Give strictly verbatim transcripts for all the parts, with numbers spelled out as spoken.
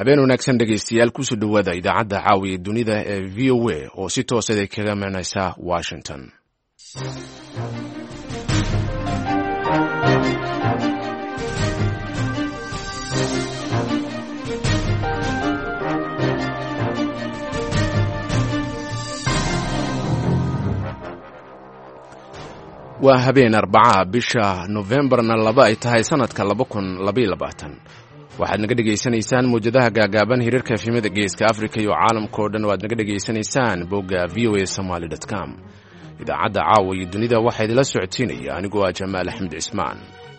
habeen wanaagsan dhegaystayaal kusoo dhowaada idaacadda caawiya dunida ee v o a oo si toosaday kaga imanaysa washington. waa habeen arbaca bisha nofembarna laba ay tahay sanadka laba kun labaiyo labaatan. waxaad naga dhegaysanaysaan mawjadaha gaagaaban hirarka efimada geeska africa iyo caalamka oo dhan waad naga dhegaysanaysaan bogga v o a somaly dot com. idaacadda caawa iyo dunida waxaa idila socodsiinaya anigoo ah jamaal axmed cismaan.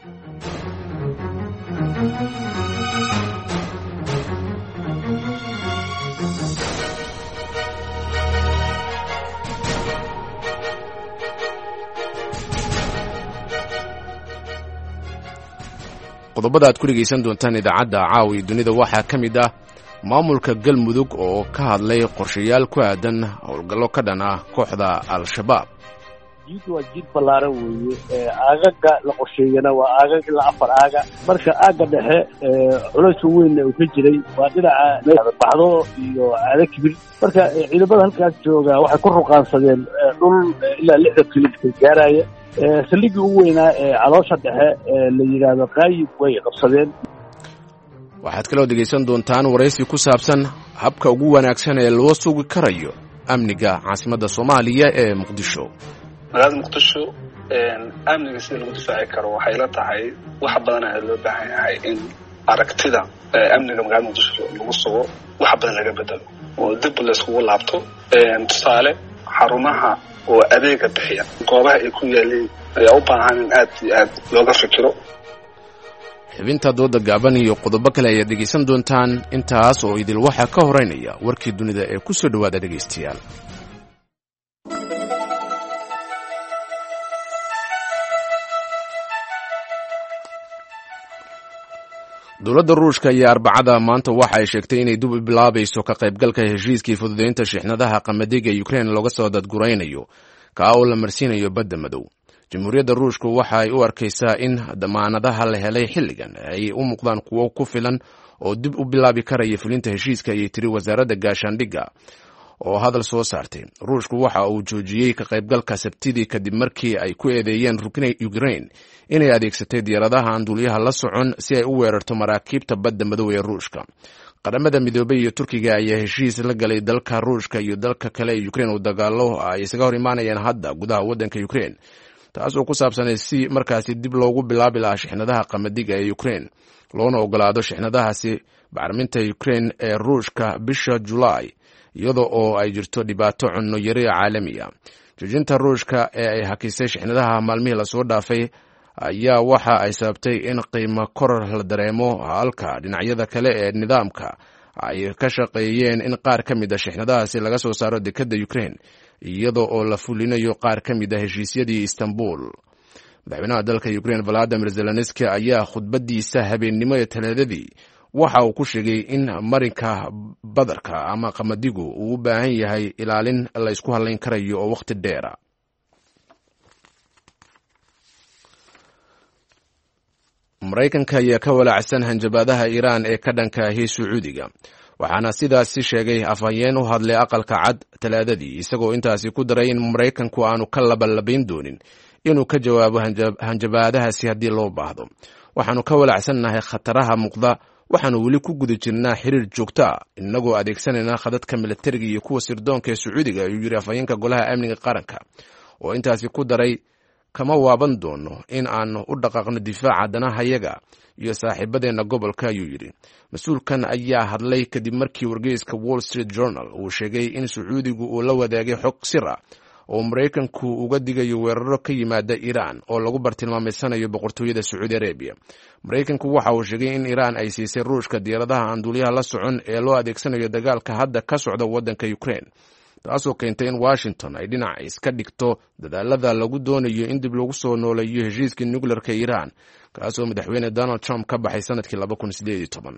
qodobada aad ku dhegaysan doontaan idaacadda caawa iyo dunida waxaa ka mid ah maamulka galmudug oo ka hadlay qorshayaal ku aadan howlgallo ka dhan ah kooxda al-shabaab. jiid waa jiid ballaaran weeye, aagaga la qorsheeyana waa aagag ilaa afar aaga. marka aagga dhexe culayska weynna uu ka jiray waa dhinaca baxdo iyo aada kibir. marka ciidamada halkaas jooga waxay ku ruqaansadeen dhul ilaa lixdan kilomitir gaaraya. saldhiggii ugu weynaa ee caloosha dhexe la yidhaahdo qaayib way qabsadeen. waxaad kaloo dhegaysan doontaan waraysi ku saabsan habka ugu wanaagsan ee loo sugi karayo amniga caasimadda soomaaliya ee muqdisho. magaalada muqdisho amniga sida lagu difaaci karo waxay la tahay wax badan ayaa loo baahan yahay in aragtida amniga magaalada muqdisho lagu sugo wax badan laga bedelo oo dib layskugu laabto. tusaale xarumaha oo adeega bixiya goobaha ay ku yaaleen ayaa u baahan in aad iyo aad looga fikiro. xubinta dooda gaaban iyo qodobo kale ayaad dhegaysan doontaan. intaas oo idil waxaa ka horeynaya warkii dunida ee ku soo dhowaada dhegaystayaal. dowladda ruushka iyo arbacada maanta waxa ay sheegtay inay dib u bilaabayso ka qaybgalka heshiiskii fududaynta shixnadaha qamadiga ukraine looga soo dadguraynayo kaa oo la marsiinayo badda madow. jamhuuriyadda ruushku waxa ay u arkaysaa in damaanadaha la helay xilligan ay u muuqdaan kuwo ku filan oo dib u bilaabi karaya fulinta heshiiska ayay tiri wasaaradda gaashaandhigga oo hadal soo saartay. ruushku waxa uu joojiyey ka qaybgalka sabtidii kadib markii ay ku eedeeyeen ukraine inay adeegsatay diyaaradaha aan duuliyaha la socon si ay u weerarto maraakiibta badda madow ee ruushka. qaramada midoobay iyo turkiga ayaa heshiis la galay dalka ruushka iyo dalka kale ee ukraine oo dagaalo ay isaga hor imaanayaan hadda gudaha waddanka ukraine, taas oo ku saabsanay si markaasi dib loogu bilaabi lahaa shixnadaha qamadiga ee ukraine loona ogolaado shixnadahaasi bacriminta ukraine ee ruushka bisha julaay iyada oo ay jirto dhibaato cunno yari caalamiya. joojinta ruushka ee ay hakisay shixnadaha maalmihii lasoo dhaafay ayaa waxa ay sababtay in qiimo koror la dareemo, halka dhinacyada kale ee nidaamka ay ka shaqeeyeen in qaar ka mid a shixnadahaasi laga soo saaro dekedda ukraine iyada oo la fulinayo qaar ka mid a heshiisyadii istanbul. madaxweynaha dalka ukraine valadimir zelenski ayaa khudbadiisa habeennimo ee talaadadii waxa uu ku sheegay in marinka badarka ama qamadigu uu u baahan yahay ilaalin la ysku halayn karayo oo wakhti dheera. maraykanka ayaa ka walaacsan hanjabaadaha iiraan ee ka dhanka ahi sacuudiga, waxaana sidaasi sheegay afhayeen u hadlay aqalka cad talaadadii, isagoo intaasi ku daray in maraykanku aanu ka labalabayn doonin inuu ka jawaabo hanjabaadahaasi haddii loo baahdo. waxaanu ka walaacsannahay khataraha muuqda, waxaanu weli ku guda jirnaa xiriir joogto ah inagoo adeegsanayna khadadka militariga iyo kuwa sirdoonka ee sacuudiga, ayuu yidhi afhayeenka golaha amniga qaranka, oo intaasi ku daray kama waaban doono in aanu u dhaqaaqno difaaca danahayaga iyo saaxiibadeenna gobolka, ayuu yidhi. mas-uulkan ayaa hadlay kadib markii wargeyska wall street journal uu sheegay in sacuudigu uu la wadaagay xog sir ah oo maraykanku uga digayo weeraro ka yimaada iiraan oo lagu bartilmaameysanayo boqortooyada sacuudi arabiya. maraykanku waxa uu sheegay in iiraan ay siisay ruushka diyaaradaha aan duuliyaha la socon ee loo adeegsanayo dagaalka hadda ka socda waddanka ukraine, taasoo keentay in washington ay dhinac iska dhigto dadaalada lagu doonayo in dib lagu soo nooleeyo heshiiskii nuclearka iiraan, kaasoo madaxweyne donald trump ka baxay sanadkii laba kun sideed iyo toban.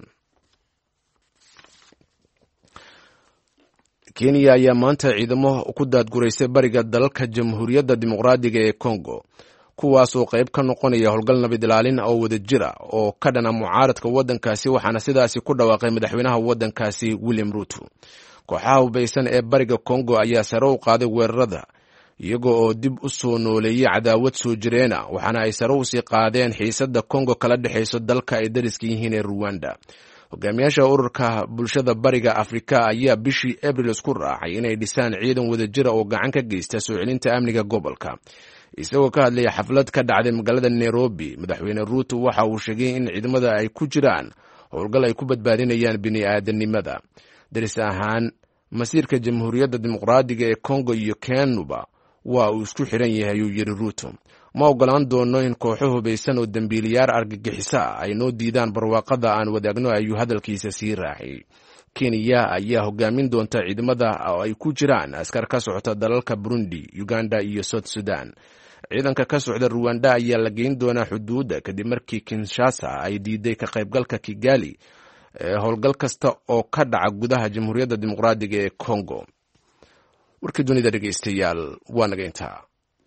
kenya ayaa maanta ciidamo ku daadguraysay bariga dalalka jamhuuriyadda dimuqraadiga ee congo, kuwaasoo qayb ka noqonaya howlgal nabad ilaalin oo wada jira oo ka dhana mucaaradka waddankaasi, waxaana sidaasi ku dhawaaqay madaxweynaha waddankaasi William Ruto. kooxaha hubaysan ee bariga Congo ayaa sare u qaaday weerarada iyaga oo dib u soo nooleeyay cadaawad soo jireena, waxaana ay sare u sii qaadeen xiisadda Congo kala dhexayso dalka ay dariska yihiin ee Rwanda. hogaamiyaasha ururka bulshada bariga Afrika ayaa bishii Abriil isku raacay inay dhisaan ciidan wadajira oo gacan ka geysta soo celinta amniga gobolka. isagoo ka hadlaya xaflad ka dhacday magaalada Nairobi, madaxweyne Ruto waxa uu sheegay in ciidamada ay ku jiraan howlgal ay ku badbaadinayaan bini'aadanimada. daris ahaan masiirka jamhuuriyadda dimuqraadiga ee Congo iyo Kenya waa uu isku xiran yahay, uu yiri Ruto. ma ogolaan doono in kooxo hubaysan oo dambiiliyaar argagixisa ay noo diidaan barwaaqada aan wadaagno, ayuu hadalkiisa sii raacay. Kenya ayaa hogaamin doonta ciidamada oo ay ku jiraan askar ka socota dalalka Burundi, Uganda iyo South Sudan. ciidanka ka socda Rwanda ayaa la geyn doonaa xuduudda kadib markii Kinshasa ay diiday ka qaybgalka Kigali ee howlgal kasta oo ka dhaca gudaha jamhuuriyadda dimuqraadiga ee Congo. warkii dunida dhegeystayaal waa naga intaa.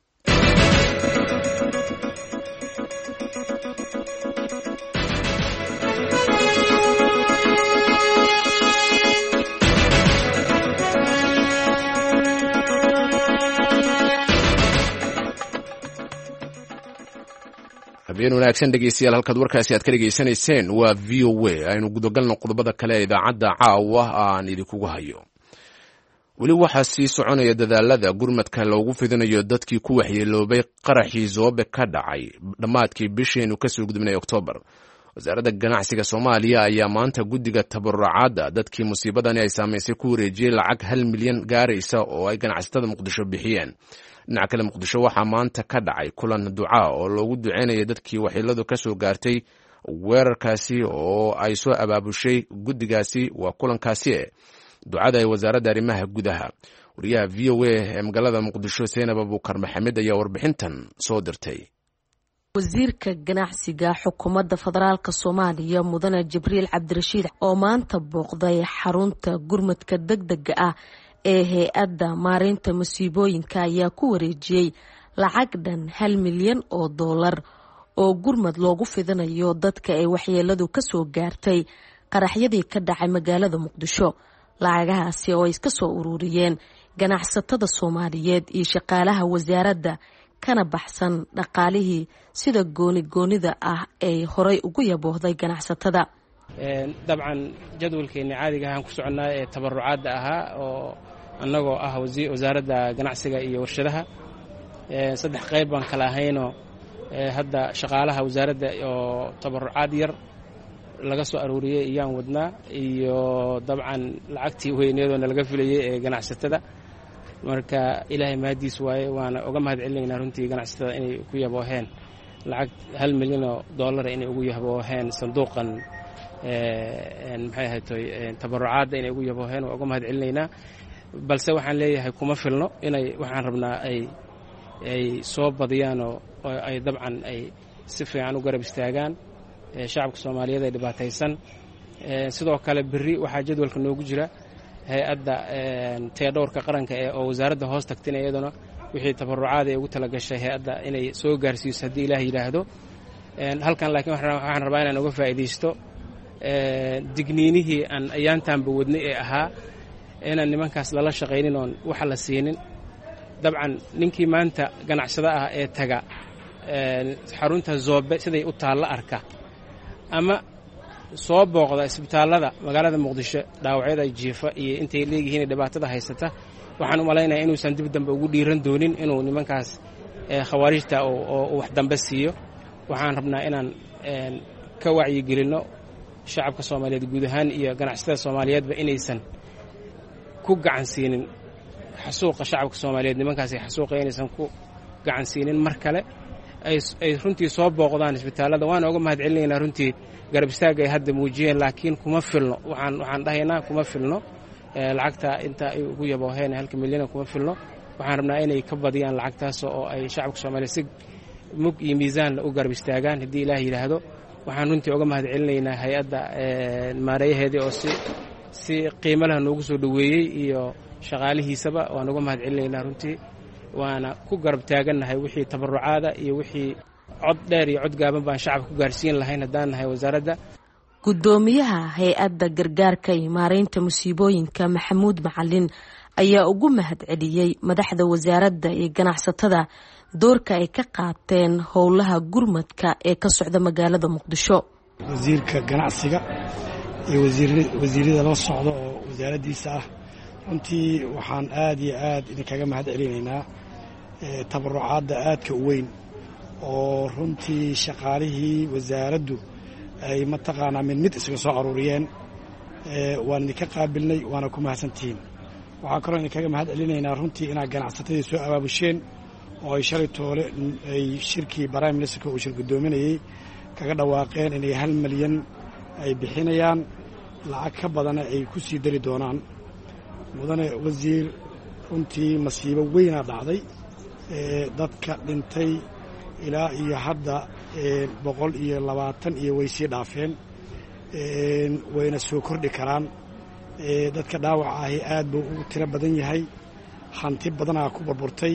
habeen wanaagsan dhegeystayaal, halkaad warkaasi aad ka dhegeysanayseen waa V O A. aynu gudagalno qodobada kale ee idaacadda caawa aan idinkugu hayo. weli waxaa sii soconaya dadaalada gurmadka loogu fidinayo dadkii ku waxyeeloobay qaraxii Zoobe ka dhacay dhammaadkii bisheenu kasoo gudubnay Oktoobar. wasaaradda ganacsiga Soomaaliya ayaa maanta guddiga tabarucaadda dadkii musiibadani ay saamaysay ku wareejiyey lacag hal milyan gaaraysa oo ay ganacsatada Muqdisho bixiyeen. dhinaca kale, Muqdisho waxaa maanta ka dhacay kulan ducaa oo loogu duceynaya dadkii waxyeeladu ka soo gaartay weerarkaasi oo ay soo abaabushay guddigaasi. waa kulankaasi e ducada ee wasaaradda arrimaha gudaha. wariyaha V O A ee magaalada Muqdisho Seynab Abuukar Maxamed ayaa warbixintan soo dirtay. wasiirka ganacsiga xukuumadda federaalka Soomaaliya Mudane Jibriil Cabdirashiid oo maanta booqday xarunta gurmadka degdega ah ee hay-adda maareynta masiibooyinka ayaa ku wareejiyey lacag dhan hal milyan oo doolar oo gurmad loogu fidinayo dadka ay waxyeeladu ka soo gaartay qaraxyadii ka dhacay magaalada Muqdisho. lacagahaasi oo ay iska soo ururiyeen ganacsatada Soomaaliyeed iyo shaqaalaha wasaaradda kana baxsan dhaqaalihii sida gooni goonida ah ay horay ugu yaboohday ganacsatada. dabcan jadwalkeena caadiga ah ku soconaa ee tabarucaadda ahaa oo annagoo ah wasaaradda ganacsiga iyo warshadaha. saddex qayb baan kala ahaynoo hadda shaqaalaha wasaaradda oo tabarucaad yar laga soo aruuriyey iyaan wadnaa, iyo dabcan lacagtii weyneedoona laga filayey ee ganacsatada. marka ilaahay mahadiis waaye, waana uga mahad celinaynaa runtii ganacsatada inay ku yabooheen lacag hal milyan oo doolara inay ugu yabooheen sanduuqan maxay ahaytoy tabarucaadda inay ugu yabooheen, waa uga mahad celinaynaa. balse waxaan leeyahay kuma filno inay waxaan rabnaa ay ay soo badiyaan oo ay dabcan ay si fiican u garab istaagaan shacabka Soomaaliyeed ee dhibaataysan. sidoo kale berri waxaa jadwalka noogu jira hay-adda tayadhowrka qaranka ee oo wasaaradda hoos tagtin iyaduna wixii tabarucaad ay ugu talagashay hay-adda inay soo gaarsiiso haddii Ilaah yiraahdo. halkan laakiin waxaan rabaa inaan uga faa'iideysto digniinihii aan ayaantaanba wadnay ee ahaa inaan nimankaas lala shaqaynin oon waxa la siinin. dabcan ninkii maanta ganacsada ah ee taga xarunta Zoobe siday u taalla arka ama soo booqda isbitaalada magaalada Muqdisho dhaawacyada jiifa iyo intay leeyihiin dhibaatada haysata, waxaan u malaynayaa inuusan dib dambe ugu dhiiran doonin inuu nimankaas khawaarijta oo wax dambe siiyo. waxaan rabnaa inaan ka wacyi gelino shacabka Soomaaliyeed guud ahaan iyo ganacsatada Soomaaliyeedba inaysan ku gacan siinin xasuuqa shacabka Soomaaliyeed. nimankaas ay xasuuqa inaysan ku gacan siinin mar kale ay runtii soo booqdaan isbitaalada. waan uga mahad celinaynaa runtii garab istaag ay hadda muujiyeen, laakiin kuma filno. waxaan waxaan dhahaynaa kuma filno lacagta inta ay ugu yabooheen halka milyan kuma filno. waxaan rabnaa inay ka badiyaan lacagtaas oo ay shacabka Soomaaliyeed si mug iyo miisaan u garab istaagaan haddii Ilaah yiraahdo. waxaan runtii uga mahad celinaynaa hay-adda maareeyaheedii oo si si qiimo leh noogu soo dhaweeyey iyo shaqaalihiisaba waan uga mahad celinaynaa runtii. waana ku garab taagannahay wixii tabarucaada iyo wixii cod dheer iyo cod gaaban baan shacabka ku gaarsiin lahayn haddaan nahay wasaaradda. Guddoomiyaha hay-adda gargaarka iyo maaraynta musiibooyinka Maxamuud Macalin ayaa ugu mahad celiyey madaxda wasaaradda iyo ganacsatada doorka ay ka qaateen howlaha gurmadka ee ka socda magaalada Muqdisho. wasiirka ganacsiga iyo wasiirada la socda oo wasaaraddiisa ah runtii waxaan aad iyo aad idinkaga mahad celinaynaa tabarucaadda aadka u weyn oo runtii shaqaalihii wasaaraddu ay mataqaanaa mid mid isaga soo aruuriyeen. waan idinka qaabilnay waana ku mahadsantihiin. waxaa kaloo idinkaga mahad celinaynaa runtii inaad ganacsatadii soo abaabusheen oo ay shalay toole ay shirkii prime ministerka uu shir guddoominayey kaga dhawaaqeen inay hal milyan ay bixinayaan, lacag ka badana ay ku sii dari doonaan. mudane wasiir, runtii masiibo weynaa dhacday. dadka dhintay ilaa iyo hadda boqol iyo labaatan iyo way sii dhaafeen, wayna soo kordhi karaan. dadka dhaawaca ahi aad buu u tiro badan yahay. hanti badanaa ku burburtay.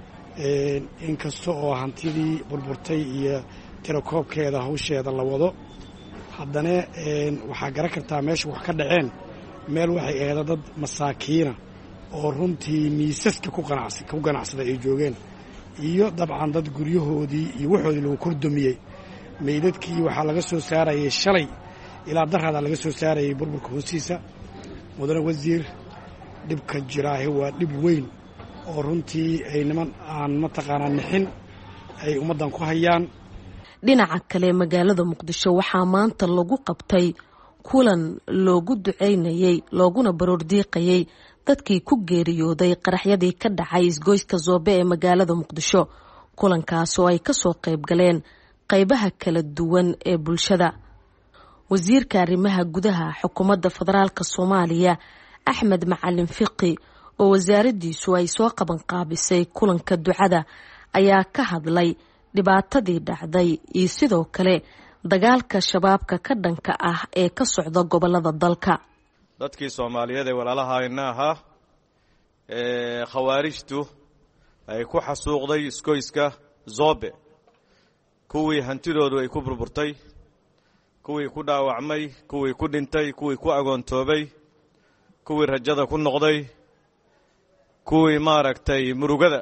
inkasta oo hantidii burburtay iyo tirakoobkeeda hawsheeda la wado, haddana waxaa garan kartaa meesha wax ka dhaceen meel waxay aheeda dad masaakiina oo runtii miisaska ku ganacsada ay joogeen, iyo dabcan dad guryahoodii iyo waxoodii lagu kordumiyey. meydadkii waxaa laga soo saarayay shalay ilaa daraadaa laga soo saarayay burburka hoostiisa. mudane wasiir, dhibka jiraahi waa dhib weyn oo runtii ay niman aan mataqaanaa nixin ay ummaddan ku hayaan. dhinaca kale magaalada Muqdisho waxaa maanta lagu qabtay kulan loogu duceynayay looguna baroordiiqayay dadkii ku geeriyooday qaraxyadii ka dhacay isgoyska Zoobe ee magaalada Muqdisho. kulankaas oo ay ka soo qayb galeen qaybaha kala duwan ee bulshada. wasiirka arrimaha gudaha xukuumadda federaalka Soomaaliya Axmed Macalin Fiqi oo wasaaraddiisu ay soo qaban qaabisay kulanka ducada ayaa ka hadlay dhibaatadii dhacday iyo sidoo kale dagaalka shabaabka ka dhanka ah ee ka socda gobolada dalka. dadkii Soomaaliyeed ee walaalahayna ahaa ee khawaarijtu ay ku xasuuqday iskoyska Zoobe, kuwii hantidoodu ay ku burburtay, kuwii ku dhaawacmay, kuwii ku dhintay, kuwii ku agoontoobay, kuwii rajada ku noqday, kuwii maaragtay murugada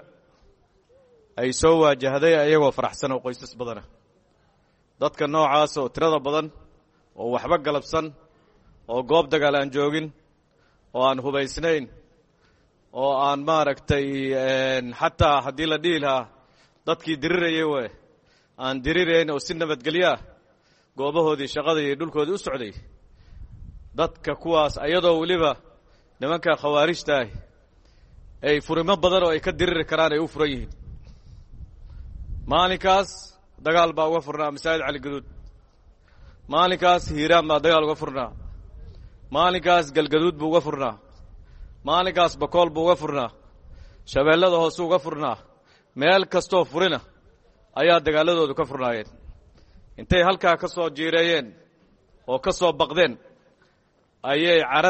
ay soo waajahday ayagoo faraxsan oo qoysas badana. dadka noocaas oo tirada badan oo waxba galabsan oo goob dagaal aan joogin oo aan hubaysnayn oo aan maaragtay xataa haddii la dhihi lahaa dadkii dirirayay we aan dirirayn oo si nabadgelyo ah goobahoodii shaqada iyo dhulkoodii u socday. dadka kuwaas ayadoo weliba nimanka khawaarijta ah ay furimo badan oo ay ka diriri karaan ay u furan yihiin. maalinkaas dagaal baa uga furnaa masaajid cali gaduud, maalinkaas hiiraan baa dagaal uga furnaa, maalinkaas galgaduud buu uga furnaa, maalinkaas bakool buu uga furnaa, shabeellada hoose uga furnaa. meel kastoo furina ayaa dagaaladoodu ka furnaayeen. intay halkaa ka soo jiireeyeen oo ka soo baqdeen ayay cara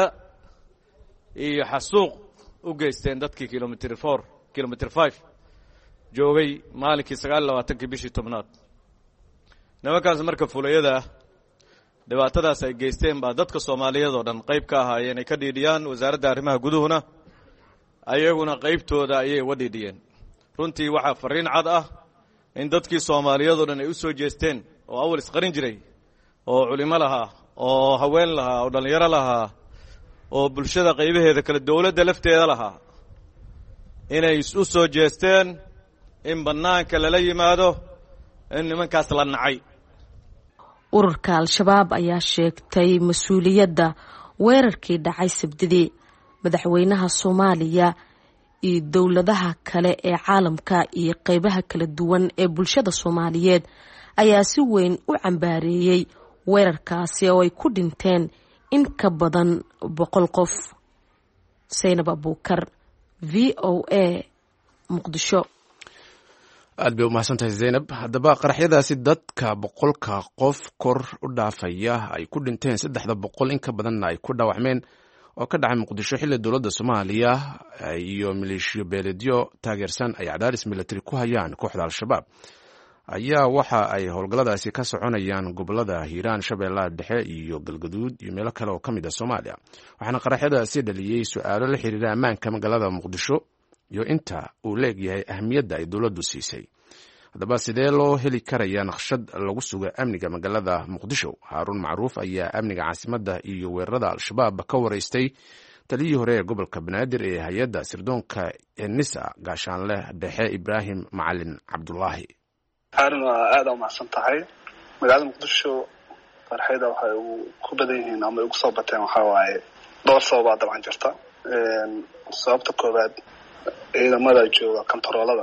iyo xasuuq u geysteen dadkii kilomitr four kilomitr five joogay maalinkii sagaal iyo labaatankii bishii tobnaad. nimankaas marka fulayada ah dhibaatadaas ay geysteen baa dadka Soomaaliyeed oo dhan qayb ka ahaayeen ay ka dhiidhiyaan. wasaaradda arrimaha guduhuna ayaguna qaybtooda ayay uga dhiidhiyeen. runtii waxaa fariin cad ah in dadkii Soomaaliyeed oo dhan ay u soo jeesteen oo awal isqarin jiray, oo culimo lahaa, oo haween lahaa, oo dhalinyaro lahaa, oo bulshada qaybaheeda kale dawladda lafteeda lahaa, inay u soo jeesteen in bannaanka lala yimaado in nimankaas la nacay. ururka al-shabaab ayaa sheegtay mas-uuliyadda weerarkii dhacay Sabtidii. madaxweynaha Soomaaliya iyo dowladaha kale ee caalamka iyo qaybaha kala duwan ee bulshada Soomaaliyeed ayaa si weyn u cambaareeyay weerarkaasi oo ay ku dhinteen in ka badan boqol qof. Zainab Abuukar, V O A, Muqdisho. aad bay u mahadsantahay Zainab. haddaba qaraxyadaasi dadka boqolka qof kor u dhaafaya ay ku dhinteen saddexda boqol in ka badanna ay ku dhaawacmeen oo ka dhacay muqdisho xilli dowladda soomaaliya iyo maleeshiyo beeledyo taageersan ay cadaadis militari ku hayaan kooxda al-shabaab ayaa waxa ay howlgalladaasi ka soconayaan gobolada hiiraan, shabeellaha dhexe iyo galgaduud iyo meelo kale oo ka mid a soomaaliya, waxaana qaraxyadaasi dhaliyey su-aalo la xiriira ammaanka magaalada muqdisho iyo inta uu leegyahay ahmiyadda ay dowladdu siisay. haddaba sidee loo heli karaya naqshad lagu suga amniga magaalada muqdisho? haaruun macruuf ayaa amniga caasimadda iyo weerarada al-shabaab ka waraystay taliyihii hore ee gobolka banaadir ee hay-adda sirdoonka ee nisa gaashaanle dhexe ibraahim macalin cabdulaahi. haaruun waa aada umacsan tahay. magaalada muqdisho qaraxyada waxay ku badan yihiin ama ugu soo bateen waxaa waaye dhowr sababaa dabcan jirta. sababta koowaad, ciidamada jooga kontaroolada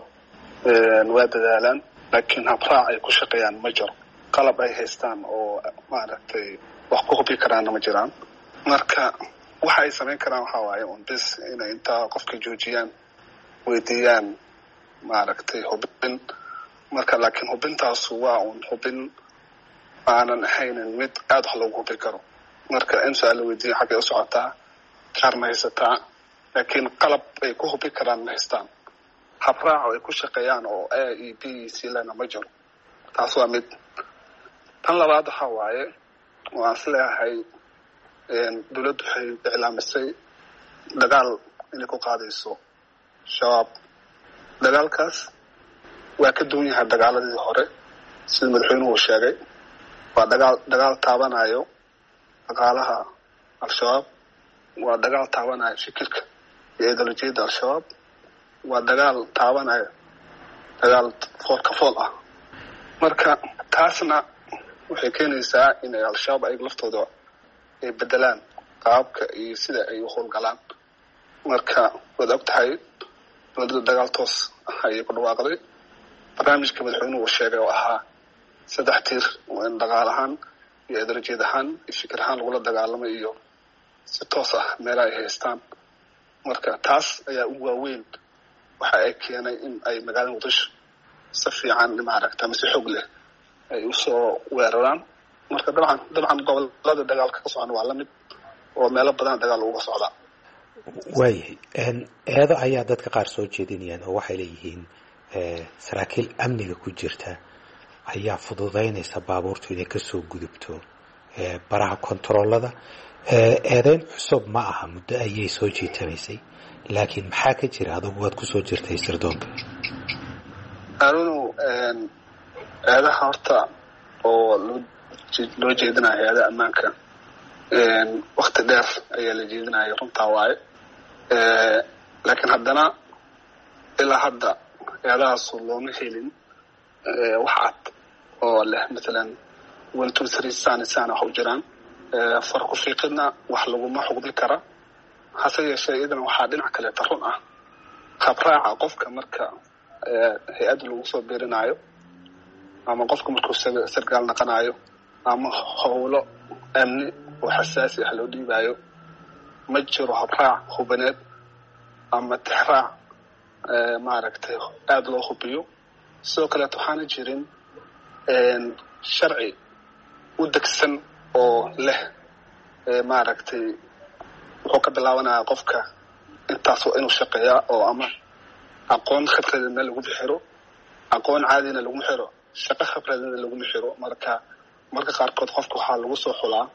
waa dadaalaan, laakiin habraac ay ku shaqeeyaan ma jiro. qalab ay haystaan oo maaragtay wax ku hubi karaanna ma jiraan. marka waxa ay samayn karaan waxaa waaye un bis inay intaa qofka joojiyaan, weydiiyaan maaragtay hubin. marka laakiin hubintaasu waa un hubin aanan ahaynin mid aada wax loogu hubi karo. marka in su-aal la weydiiya xaggay u socotaa, kaar ma haysataa, laakiin qalab ay ku hubi karaan ma haystaan. habraaco ay ku shaqeeyaan oo a e b c lena ma jiro. taas waa mid. tan labaad waxaa waaye waan is leeyahay dowladdu waxay iclaamisay dagaal inay ku qaadayso shabaab. dagaalkaas waa ka duwan yahay dagaaladii hore sida madaxweynuhu sheegay. waa dagaal dagaal taabanayo dhaqaalaha al-shabaab, waa dagaal taabanayo fikirka iyo ideolojiyadda al-shabaab, waa dagaal taabanayo dagaal fool ka fool ah. marka taasna waxay keenaysaa inay al-shabaab ay laftooda ay bedelaan qaabka iyo sida ay u howlgalaan. marka waad og tahay dowladda dagaal toos ah ayay ku dhawaaqday. barnaamijka madaxweynuhu uu sheegay oo ahaa saddex tiir oo in dhaqaal ahaan iyo ideolojiyad ahaan iyo fikir ahaan lagula dagaalamo iyo si toos ah meelaha ay haystaan. marka taas ayaa ugu waaweyn waxa ay keenay in ay magaalada muqdisho si fiican maaragta ama si xoog leh ay usoo weeraraan. marka dabcan dabcan gobolada dagaalka ka socon waa lamid oo meelo badan dagaal uga socda. waayahay eedo ayaa dadka qaar soo jeedinayaan oo waxay leeyihiin saraakiil amniga ku jirta ayaa fududaynaysa baabuurtu inay kasoo gudubto baraha kontaroolada. eedeyn cusub ma aha, muddo ayay soo jiitamaysay, laakiin maxaa ka jira? adugu waad kusoo jirtay sirdoonka. aanu eedaha horta oo loo jeedinayo hay-adaha ammaanka wakti dheer ayaa la jeedinaya, runtaa waaye. laakiin haddana ilaa hadda eedahaasu looma helin wax cad oo leh matalan one two three sani sana wax u jiraan. farku fiiqidna wax laguma xugdi kara. hase yeeshee idana waxaa dhinac kaleeta run ah habraaca qofka marka hay-adda lagu soo biirinayo ama qofka markuu sargaal naqanayo ama howlo amni oo xasaasi ah loo dhiibayo ma jiro habraac hubaneed ama tixraac maaragtay aada loo hubiyo. sidoo kaleeto waxaana jirin sharci u degsan oo leh maaragtay wuxuu ka bilaabanayaa qofka intaas inuu shaqeeyaa oo ama aqoon khibradna lagu xiro, aqoon caadina lagu xiro, shaqo khibradna lagu xiro. marka marka qaarkood qofka waxaa lagu soo xulaa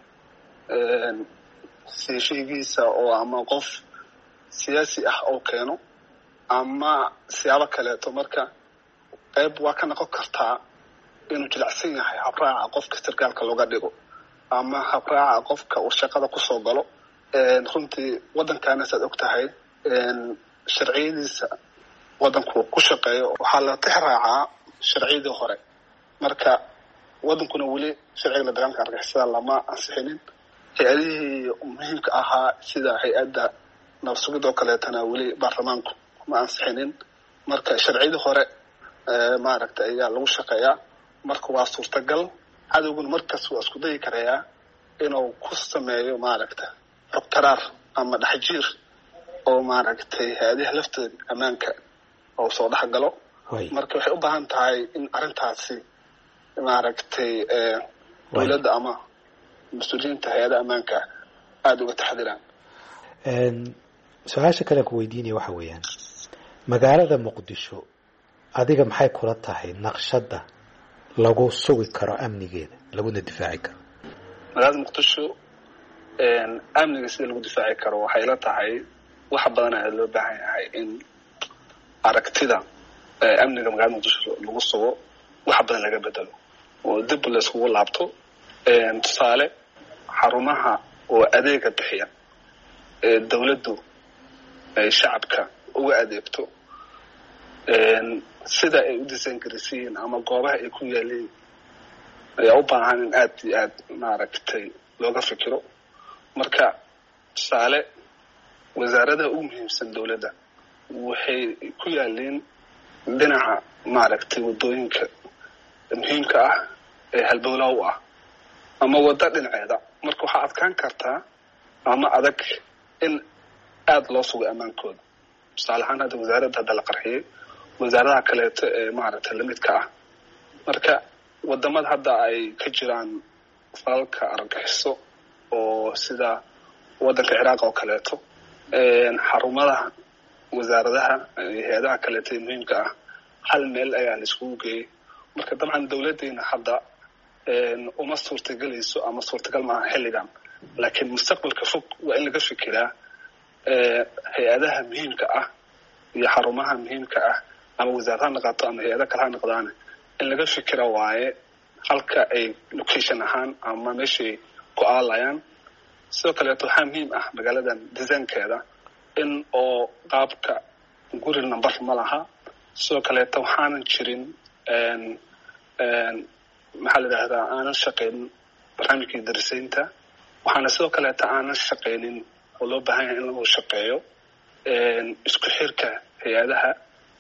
siyaashigiisa oo ama qof siyaasi ah oo keeno ama siyaabo kaleeto. marka qayb waa ka noqon kartaa inuu jilicsan yahay habraaca qofka sargaalka looga dhigo ama habraaca qofka uu shaqada kusoo galo. runtii waddankaana saad og tahay sharciyadiisa waddanku ku shaqeeyo waxaa la tixraacaa sharciyadii hore. marka waddankuna weli sharciga la dagaalanka argixisada lama ansixinin. hay-adihii muhiimka ahaa sida hay-adda nabad-sugid oo kaleetana weli baarlamaanku ma ansixinin. marka sharciyadii hore maaragta ayaa lagu shaqeeyaa. marka waa suurtagal cadowguna markaas waa isku dayi karayaa inuu ku sameeyo maaragta xog taraar ama dhexjiir oo maaragtay hay-adaha laftooda ammaanka oo soo dhex galo. marka waxay u baahan tahay in arrintaasi maaragtay dowladda ama mas-uuliyiinta hay-adaha ammaanka aada uga taxdiraan. su-aasha kale ku weydiinaya waxa weeyaan magaalada muqdisho adiga maxay kula tahay naqshada lagu sugi karo amnigeeda laguna difaaci karo? magaalada muqdisho amniga sida lagu difaaci karo waxay la tahay wax badan ayaa loo baahan yahay in aragtida amniga magaalada muqdisho lagu sugo wax badan laga bedelo oo dib la iskugu laabto. tusaale xarumaha oo adeega bixiya ee dawladdu ay shacabka uga adeegto sida ay u diisan karisiin ama goobaha ay ku yaaleen ayaa u baahan in aad iyo aad maaragtay looga fikiro. marka tusaale wasaaradaha ugu muhiimsan dawladda waxay ku yaaleen dhinaca maaragtay wadooyinka muhiimka ah ee halbowlaha u ah ama wada dhinaceeda. marka waxaa adkaan kartaa ama adag in aad loo sugo ammaankooda. tusaale ahaan hadda wasaaradda hadda la qarxiyey wasaaradaha kaleeto ee maaragtay lamidka ah. marka wadamada hadda ay ka jiraan falalka argagixiso oo sida wadanka ciraaq oo kaleeto xarumadaha wasaaradaha hay-adaha kaleeto ee muhiimka ah hal meel ayaa la iskugu geeyey. marka dabcan dawladdeena hadda uma suurtagelayso ama suurtagal maaha xilligan, laakiin mustaqbalka fog waa in laga fikiraa hay-adaha muhiimka ah iyo xarumaha muhiimka ah ama wasaarad ha noqoto ama hay-ada kale ha noqdaan in laga fikira waaye halka ay location ahaan ama meeshay ku aalayaan. sidoo kaleeto waxaa muhiim ah magaaladan desaankeeda in oo qaabka guri number ma laha. sidoo kaleeto waxaanan jirin maxaa la yidhahdaa aanan shaqaynin barnaamijkii darisaynta. waxaana sidoo kaleeto aanan shaqaynin oo loo baahan yahay in lagu shaqeeyo isku xirka hay-adaha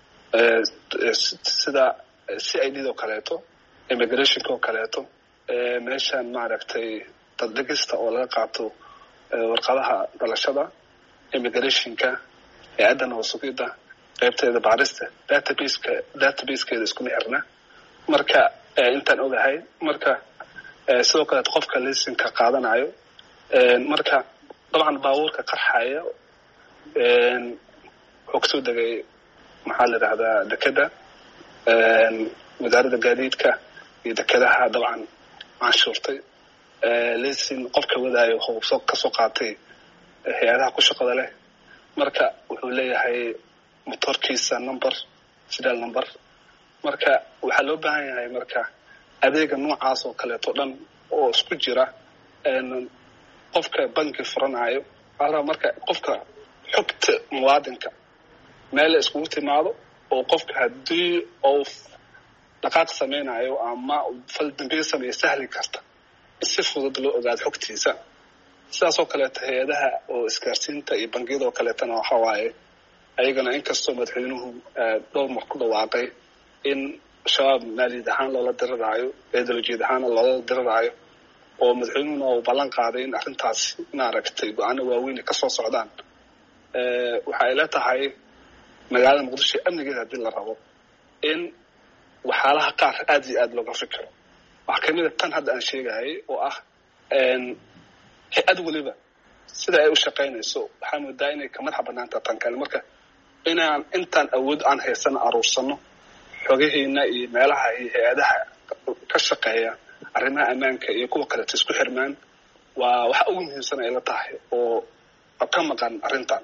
sida C I D oo kaleeto, immigrationka oo kaleeto, meeshan maaragtay daddegista oo laga qaato warqadaha dhalashada, immigrationka, hay-adda nabad-sugidda qaybteeda baarista, databaseka databasekeeda iskuma xirna. marka intaan ogahay marka sidoo kaleeto qofka lisinka qaadanayo marka dabcan baabuurka qarxaya wuxuu kasoo degay maxaa la yidhahdaa dekeda wasaaradda gaadiidka iyo dekedaha dabcan canshuurtay lisin qofka wadaayo wuxuu kasoo qaatay hay-adaha ku shaqada leh. marka wuxuu leeyahay motorkiisa number sidaal number. marka waxaa loo baahan yahay marka adeega noocaas oo kaleeto dhan oo isku jira qofka banki furanayo alaa marka qofka xogta muwaadinka meel iskugu timaado oo qofka haddii uu dhaqaaq samaynayo ama fal dambiye sameeyo sahli karta si fudud loo ogaado xogtiisa. sidaasoo kaleeto hay-adaha oo isgaarsiinta iyo bangiyada oo kaleetana waxa waaye ayagana inkastoo madaxweynuhu dhowr mar ku dhawaaqay in shabaab maaliyad ahaan loola diriraayo ideolojiyad ahaana loola diriraayo oo madaxweynuhuna uu ballan qaaday in arrintaas maaragtay go-aano waaweyn ka soo socdaan. waxa ay la tahay magaalada muqdisho amnigeeda haddii la rabo in waxyaalaha qaar aad iyo aad looga fikiro. waxaa kamid a tan hadda aan sheegayay oo ah hay-ad weliba sida ay u shaqaynayso waxaa moodaa inay ka madaxa banaanta tan kale. marka inaan intaan awood aan haysano aruursano xogaheena iyo meelaha iyo hay-adaha ka shaqeeya arrimaha ammaanka iyo kuwa kaleeto isku xirmaan waa waxa ugu muhiimsan ay la tahay oo ka maqan arrintan.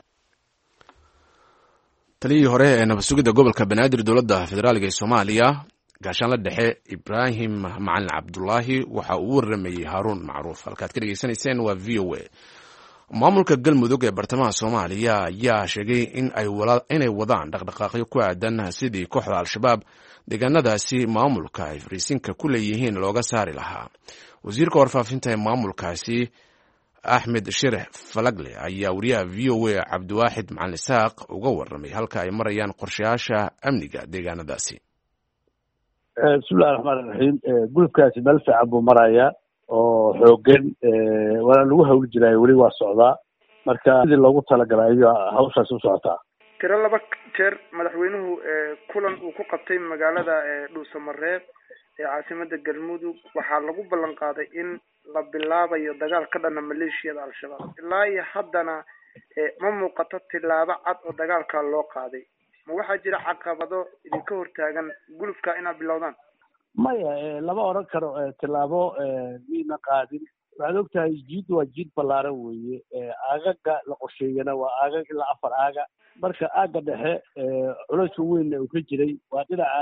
taliyihii hore ee nabad sugidda gobolka banaadir dowladda federaalka ee soomaaliya gaashaanla dhexe ibraahim macalin cabdulaahi waxa uu waramayey haaruun macruuf. halkaad ka dhegeysanayseen waa v o a. maamulka galmudug ee bartamaha soomaaliya ayaa sheegay in inay wadaan dhaqdhaqaaqyo ku aadan sidii kooxda al-shabaab deegaanadaasi maamulka ay fariisinka ku leeyihiin looga saari lahaa. wasiirka warfaafinta ee maamulkaasi axmed shirax falagle ayaa wariyaha v o a cabdiwaaxid macalin isaaq uga waramay halka ay marayaan qorshayaasha amniga deegaanadaasi. bismillahi raxmaan iraxiim. gulubkaasi meel fiican buu marayaa oo xoogan waana lagu hawli jiraayo weli waa socdaa. marka sidii loogu talagalay ayaa hawshaasi u socotaa. tiro laba jeer madaxweynuhu kulan uu ku qabtay magaalada dhuusamareeb ee caasimada galmudug waxaa lagu ballan qaaday in la bilaabayo dagaal ka dhana maleeshiyada al-shabaab. ilaa iyo haddana ma muuqato tilaabo cad oo dagaalka loo qaaday ma waxaa jira caqabado idinka hortaagan gulufka inaad bilowdaan maya lama oran karo tilaabo miina qaadin waxaad ogtahay jiid waa jiid ballaaran weeye aagaga la qorsheeyana waa aagag ilaa afar aaga marka aaga dhexe culayska weynna uu ka jiray waa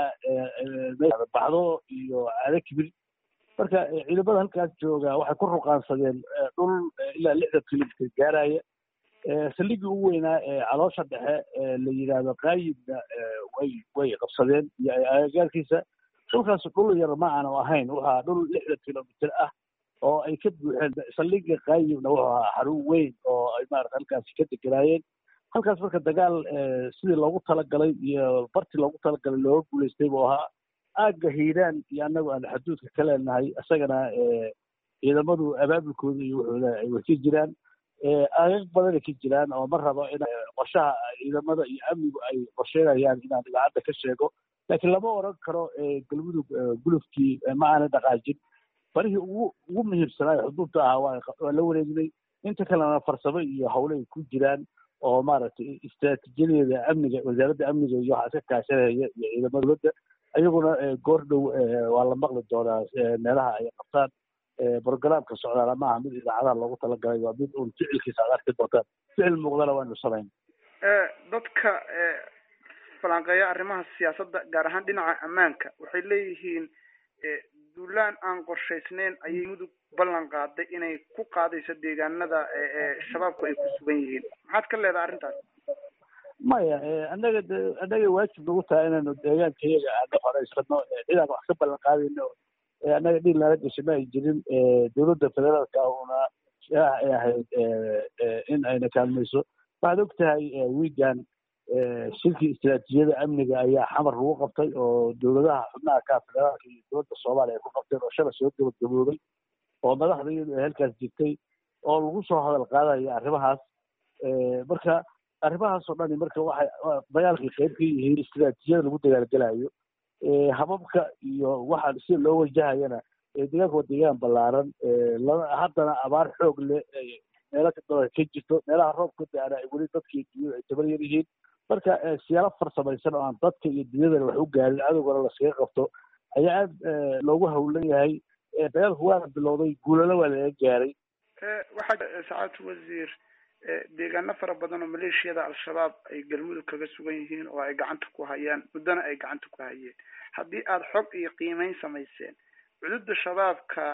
dhinaca baxdo iyo caado kibir marka ciidamada halkaas jooga waxay ku ruqaansadeen dhul ilaa lixdan kilomitr gaaraya saldhiggii ugu weynaa ee caloosha dhexe la yidhaahdo qaayibna way way qabsadeen iyo agagaarkiisa dhulkaas dhul yar ma aanu ahayn waxaa dhul lixdan kilomitr ah oo ay ka buuxeen saldhigga qaayibna wuxuu ahaa xarun weyn oo ay maarata halkaasi ka deganaayeen halkaas marka dagaal sidii loogu talagalay iyo bartii loogu talagalay looga guulaystay buu ahaa aagga hiiraan iyo annagu aan xuduudka ka leenahay isagana ciidamadu abaabulkooda iyo wuxuuda ay wasi jiraan aagag badanay ka jiraan oo ma rabo in qorshaha ciidamada iyo amnigu ay qorsheynayaan inaan idaacadda ka sheego laakiin lama oran karo galmudug gulufkii ma aanay dhaqaajin barihii ugu ugu muhiimsanaayo xuduudta ahaa waa la wareegnay inta kalena farsamo iyo hawle ay ku jiraan oo maaragtay istaraatiijiyadeeda amniga wasaaradda amniga iyo waxaa iska kaashanaya iyo ciidamada dowladda iyaguna goor dhow waa la maqli doonaa meelaha ay qabtaan brogramka socdaala maaha mid idaacadaha loogu talagalay waa mid uun ficilkiisa aad arki doontaan ficil muuqdana waanu samayn dadka falanqeeya arrimaha siyaasadda gaar ahaan dhinaca ammaanka waxay leeyihiin duulaan aan qorshaysnayn ayay mudug ballan qaaday inay ku qaadayso deegaanada shabaabku ay ku sugan yihiin maxaad ka leedahay arrintaas maya annaga annaga waajib nagu tahay inaynu deegaanka iyaga aana horeysano cidaan wax ka ballan qaadayno annaga dhil nala gashay ma ay jirin dowladda federaalka una ay ahayd in ayna kaalmayso waxaad og tahay wiigan shirkii istiraatiijiyada amniga ayaa xamar lagu qabtay oo dowladaha xubnaha ka federaalka iyo dowladda soomaaliya ay ku qabteen oo shala soo gabagaboobay oo madaxda iyadu ay halkaas jirtay oo lagu soo hadal qaadaya arrimahaas marka arrimahaas oo dhani marka waxay dagaalkii qayb ka yihiin istiraatiijiyada lagu dagaalgelayo hababka iyo waxa sida loo wajahayana deegaanka waa deegaan ballaaran haddana abaar xoog leh meelo kadaba ka jirto meelaha roobka da-ana ay weli dadkii dunyada ay tabar yar yihiin marka siyaalo farsamaysan oo aan dadka iyo dunyadana wax u gaarin cadowgana laskaga qabto ayaa aad loogu hawlan yahay dagaalku waana bilowday guulana waa laga gaaray waxaa sacaadatu wasiir deegaano fara badan oo maleeshiyada al-shabaab ay galmudug kaga sugan yihiin oo ay gacanta ku hayaan muddana ay gacanta ku hayeen haddii aada xog iyo qiimeyn samayseen cududa shabaabka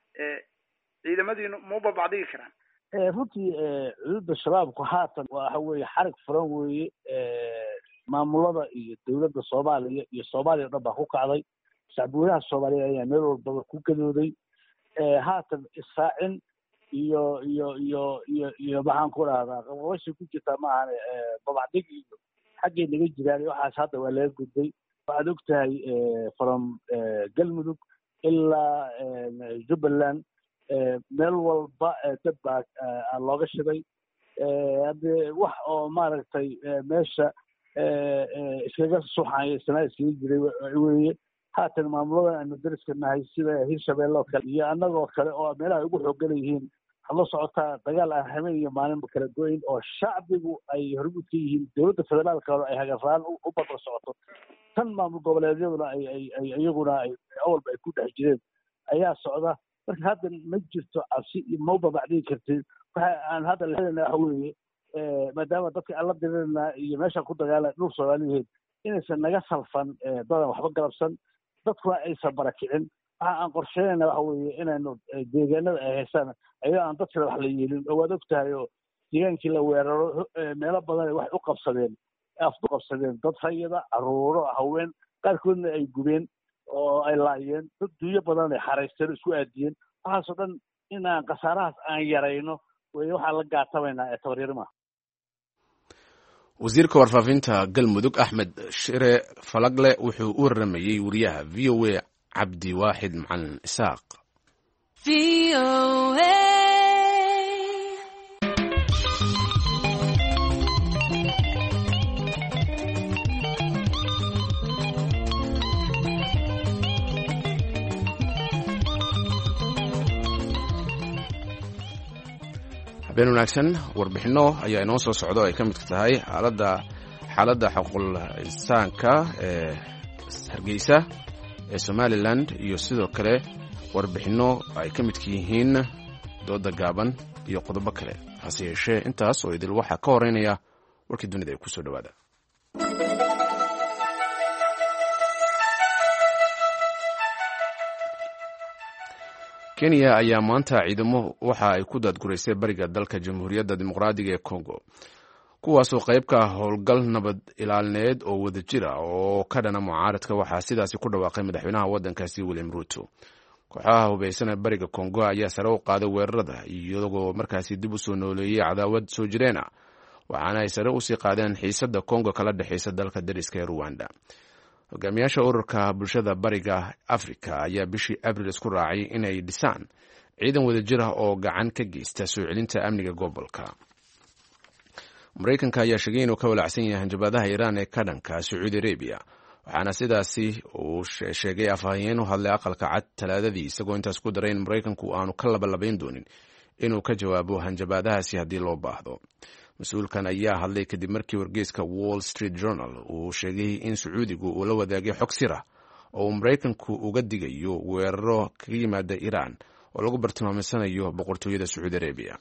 ciidamadiinu ma babacdigi karaan runtii cududa shabaabku haatan waxa weeye xarig furan weeye maamulada iyo dowladda soomaaliya iyo soomaaliya o dhan baa ku kacday shacbweynaha soomaaliya ayaa meel walbaba ku gadooday haatan israacin iyo iyo iyo iyo iyo maxaan ku dhahdaa qabqabashay ku jirtaa maahan babacdig iyo xaggay naga jiraan waxaas hadda waa laga gudbay waxaad og tahay from galmudug ilaa jubbaland meel walba dad baa looga shiday haddee wax oo maaragtay meesha iskaga suxaya sanaa iskaga jiray weye haatan maamulada aynu dariska nahay sida hirshabeelle oo kale iyo annagoo kale oo meelaha ugu xoogan yihiin waxaad la socotaa dagaal aan habeen iyo maalinba kala go-in oo shacbigu ay hormuud ka yihiin dowladda federaalka ay hagarraan u badla socoto tan maamul goboleedyaduna ay ay ay iyaguna ay awalba ay ku dhex jireen ayaa socda marka hadda ma jirto cabsi iyo ma babacdigi kartid waxa aan hadda leedahay waxa weeye maadaama dadka aan la dirirnaa iyo meeshaan ku dagaala dhul soomaaliyeed inaysan naga salfan dadan waxba galabsan dadkuna aysan barakicin waxa aan qorsheynayna waxa weeye inaynu deegaanada ay haystaan ayadoo aan dad kale wax la yeelin oo waad og tahay oo deegaankii la weeraro meelo badan waxay u qabsadeen afku qabsadeen dad rayada caruuro haween qaarkoodna ay gubeen oo ay laayeen dad dunyo badan ay xaraysteen isku aadiyeen waxaasoo dhan inaan khasaarahaas aan yarayno way waxaan la gaatabaynaa ee tabaryarima wasiirka warfaafinta galmudug axmed shire falagle wuxuu u waramayey wariyaha v o a cabdi waaxid macalin isaaq habeen wanaagsan warbixino ayaa inoo soo socdo ay ka mid tahay xaaladda xaaladda xuquuqul insaanka ee Hargeysa ee Somaliland iyo sidoo kale warbixino ay ka mid yihiin dooda gaaban iyo qodobo kale hase yeeshee intaas oo idil waxa ka horeynaya warkii dunida ay ku soo dhawaada. Kenya ayaa maanta ciidamo waxa ay ku dadgureysay bariga dalka Jamhuuriyadda Dimuqraadiga ee Congo kuwaasoo qayb ka ah howlgal nabad ilaalineed oo wada jira oo ka dhana mucaaradka waxaa sidaasi ku dhawaaqay madaxweynaha waddankaasi William Ruto. kooxaha hubaysan ee bariga Congo ayaa sare u qaaday weerarada iyagoo markaasi dib u soo nooleeyay cadaawad soo jireen ah waxaana ay sare u sii qaadeen xiisadda Congo kala dhexeysa dalka dariska ee Rwanda. hogaamiyaasha ururka bulshada bariga Afrika ayaa bishii Abriil isku raacay inay dhisaan ciidan wadajir ah oo gacan ka geysta soo celinta amniga gobolka. Mareykanka ayaa sheegay inuu ka walacsan yahay hanjabaadaha Iiraan ee ka dhanka Saudi Arabia waxaana sidaasi uu sheegay afhayeen u hadlay aqalka cad talaadadii isagoo intaas ku daray in Mareykanku aanu ka labalabayn doonin inuu ka jawaabo hanjabaadahaasi haddii loo baahdo. mas-uulkan ayaa hadlay kadib markii wargeyska Wall Street Journal uu sheegay in Sacuudigu uu la wadaagay xog sir ah oo uu Mareykanku uga digayo weeraro ka yimaada Iiraan oo lagu bartilmaameedsanayo boqortooyada Saudi Arabia.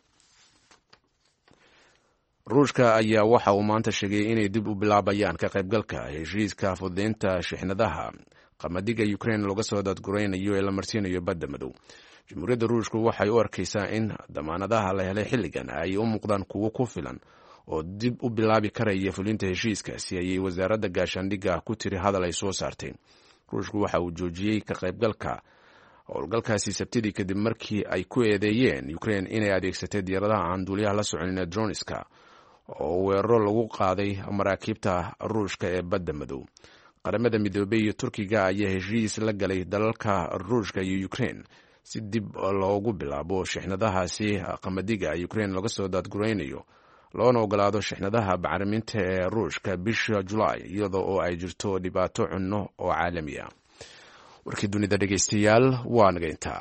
Ruushka ayaa waxa uu maanta sheegay inay dib u bilaabayaan ka qaybgalka heshiiska fududeynta shixnadaha qamadiga Ukraine looga soo dadguraynayo ee la marsiinayo badda madow. Jamhuuriyadda Ruushku waxay u arkaysaa in damaanadaha la helay xilligan ay u muuqdaan kuwo ku filan oo dib u bilaabi karaya fulinta heshiiskaasi ayay wasaaradda gaashaandhigga ku tiri hadal ay soo saartay. Ruushku waxa uu joojiyey ka qaybgalka howlgalkaasi Sabtidii kadib markii ay ku eedeeyeen Ukraine inay adeegsatay diyaaradaha aan duuliyaha la socon ee droniska oo weeraro lagu qaaday maraakiibta Ruushka ee badda madow. qaramada midoobay iyo Turkiga ayaa heshiis la galay dalalka Ruushka iyo Ukraine si dib loogu bilaabo shixnadahaasi qamadiga Ukraine laga soo dadguraynayo loona ogolaado shixnadaha bacriminta ee Ruushka bisha July iyadoo oo ay jirto dhibaato cunno oo caalami ah. warkii dunida dhageystayaal waa naga intaa.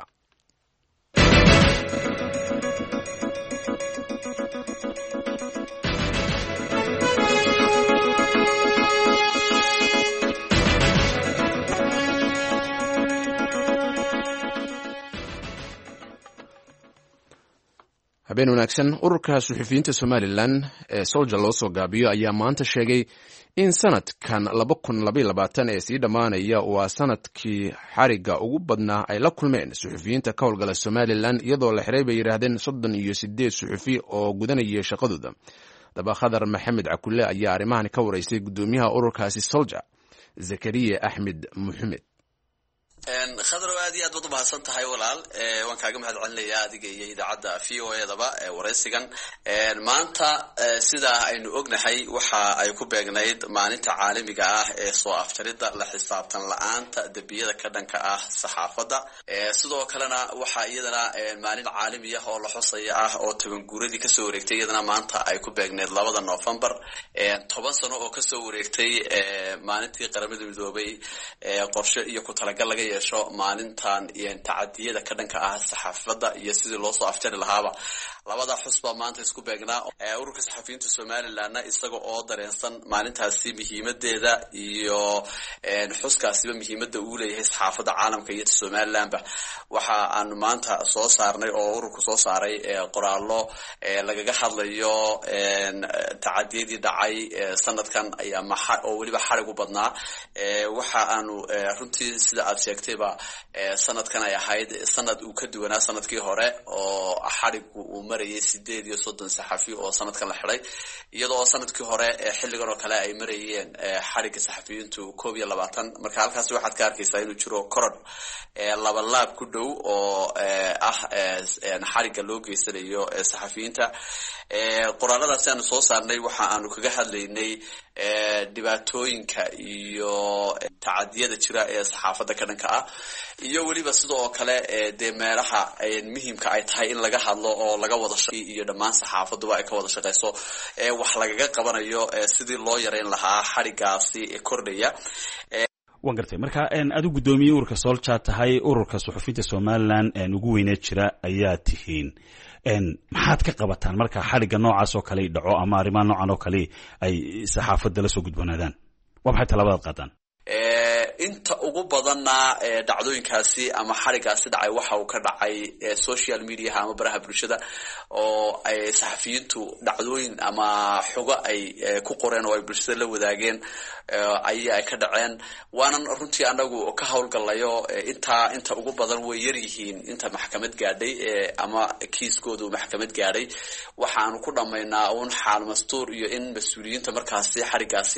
habeen wanaagsan. ururka suxufiyiinta Somaliland ee Soldier loo soo gaabiyo ayaa maanta sheegay in sanadkan laba kun laba iyo labaatan ee sii dhamaanaya waa sanadkii xariga ugu badnaa ay la kulmeen suxufiyiinta ka howlgala Somaliland iyadoo la xiray bay yiraahdeen soddon iyo sideed suxufi oo gudanaya shaqadooda. Dabaqadar Maxamed Cakulle ayaa arrimahan ka wareysay gudoomiyaha ururkaasi Soldier Zakariya Axmed Maxamed. khadar aad iyo aad baad u mahadsan tahay walaal waan kaaga mahad celinayaa adiga iyo idaacadda V O A daba wareysigan. maanta sida aynu ognahay waxa ay ku beegnayd maalinta caalamiga ah ee soo afjarida la xisaabtan la'aanta dambiyada ka dhanka ah saxaafadda. sidoo kalena waxa iyadana maalin caalami ah oo la xusaya ah oo toban guuradii ka soo wareegtay iyadana maanta ay ku beegnayd labada November toban sano oo ka soo wareegtay maalintii qaramada midoobay qorshe iyo ku talagal laga yeesho maalintan iyo tacadiyada ka dhanka ah saxaafadda iyo sidii loo soo afjari lahaaba. labada xusba maanta isku beegnaa ururka saxafiyiinta Somaliland isaga oo dareensan maalintaasi muhiimadeeda iyo xuskaasiba muhiimada uu leeyahay saxaafadda caalamka iyo Somalilandba waxa aan maanta soo saarnay oo ururku soo saaray qoraallo lagaga hadlayo tacadiyadii dhacay sanadkan ayaa maxaa oo waliba xarig u badnaa. waxa aanu runtii sida aad sheegtayba sanadkan ay ahayd sanad uu ka duwanaa sanadkii hore oo xarigu uu marayay sideed iyo soddon saxafi oo sanadkan la xiray iyadoo sanadkii hore xilligan oo kale ay marayeen xariga saxafiyiintu koob iyo labaatan. marka halkaas waxaad ka arkaysaa inuu jiro korodh laba laab ku dhow oo ah xariga loo geysanayo saxafiyiinta. qoraaladaasi aanu soo saarnay waxa aanu kaga hadlaynay dhibaatooyinka iyo tacadiyada jira ee saxaafadda ka dhanka ah iyo weliba sidoo kale dee meelaha muhiimka ay tahay in laga hadlo oo laga wada shaqeeyo iyo dhammaan saxaafaduba ay ka wada shaqeyso wax lagaga qabanayo sidii loo yareyn lahaa xarigaasi kordhaya. waan gartay marka adigu gudoomiye ururka Soldier tahay ururka suxufiyiinta Somaliland ugu weyneed jira ayaa tihiin maxaad ka qabataan marka xadhigga noocaas oo kale dhaco ama arrimaha noocan oo kale ay saxaafadda la soo gudbanaadaan? waa maxay tallaabadaad qaadaan? inta ugu badanna dhacdooyinkaasi ama xadhiggaasi dhacay waxa uu ka dhacay social mediaha ama baraha bulshada oo ay saxafiyiintu dhacdooyin ama xogo ay ku qoreen oo ay bulshada la wadaageen ayay ay ka dhaceen. waanan runtii anagu ka howlgalayo intaa inta ugu badan way yar yihiin inta maxkamad gaadhay ama kiiskoodu maxkamad gaadhay. waxaanu ku dhammaynaa uun xaal mastuur iyo in mas-uuliyiinta markaasi xadhiggaasi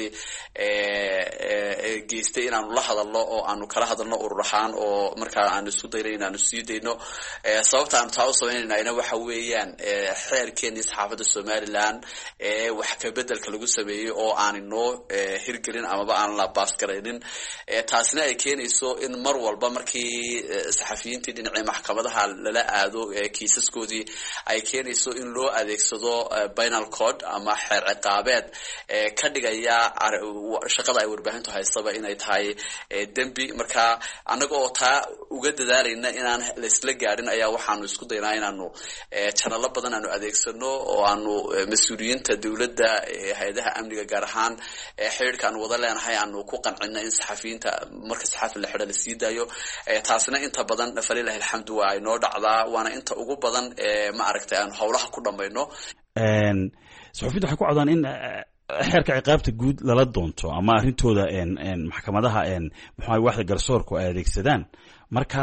geystay inaanu la hadalno oo aanu kala hadalno urur ahaan oo markaa aanu isku dayno inaanu sii dayno. sababta aanu taa u samaynayna waxa weeyaan xeerkeenii saxaafadda Somaliland ee wax ka bedelka lagu sameeyey oo aan inoo hirgelin amaba aan la baasgaraynin. taasina ay keenayso in mar walba markii saxafiyiintii dhinacii maxkamadaha lala aado kiisaskoodii ay keenayso in loo adeegsado penal code ama xeer ciqaabeed ka dhigaya shaqada ay warbaahintu haysaba inay tahay dembi. marka anaga oo taa uga dadaalayna inaan la isla gaadhin ayaa waxaanu isku daynaa inaanu channelo badan aanu adeegsano oo aanu mas-uuliyiinta dowladda hay-adaha amniga gaar ahaan xiriirka aanu wada leenahay aanu ku qancino in saxafiyiinta marka saxafi la xidho la sii daayo. taasina inta badan falilahi alxamdu waa ay noo dhacdaa waana inta ugu badan ma aragtay aanu howlaha ku dhammayno. saxafiyiintu waxay ku codaan in xeerka ciqaabta guud lala doonto ama arrintooda maxkamadaha muxuu waxda garsoorku ay adeegsadaan. marka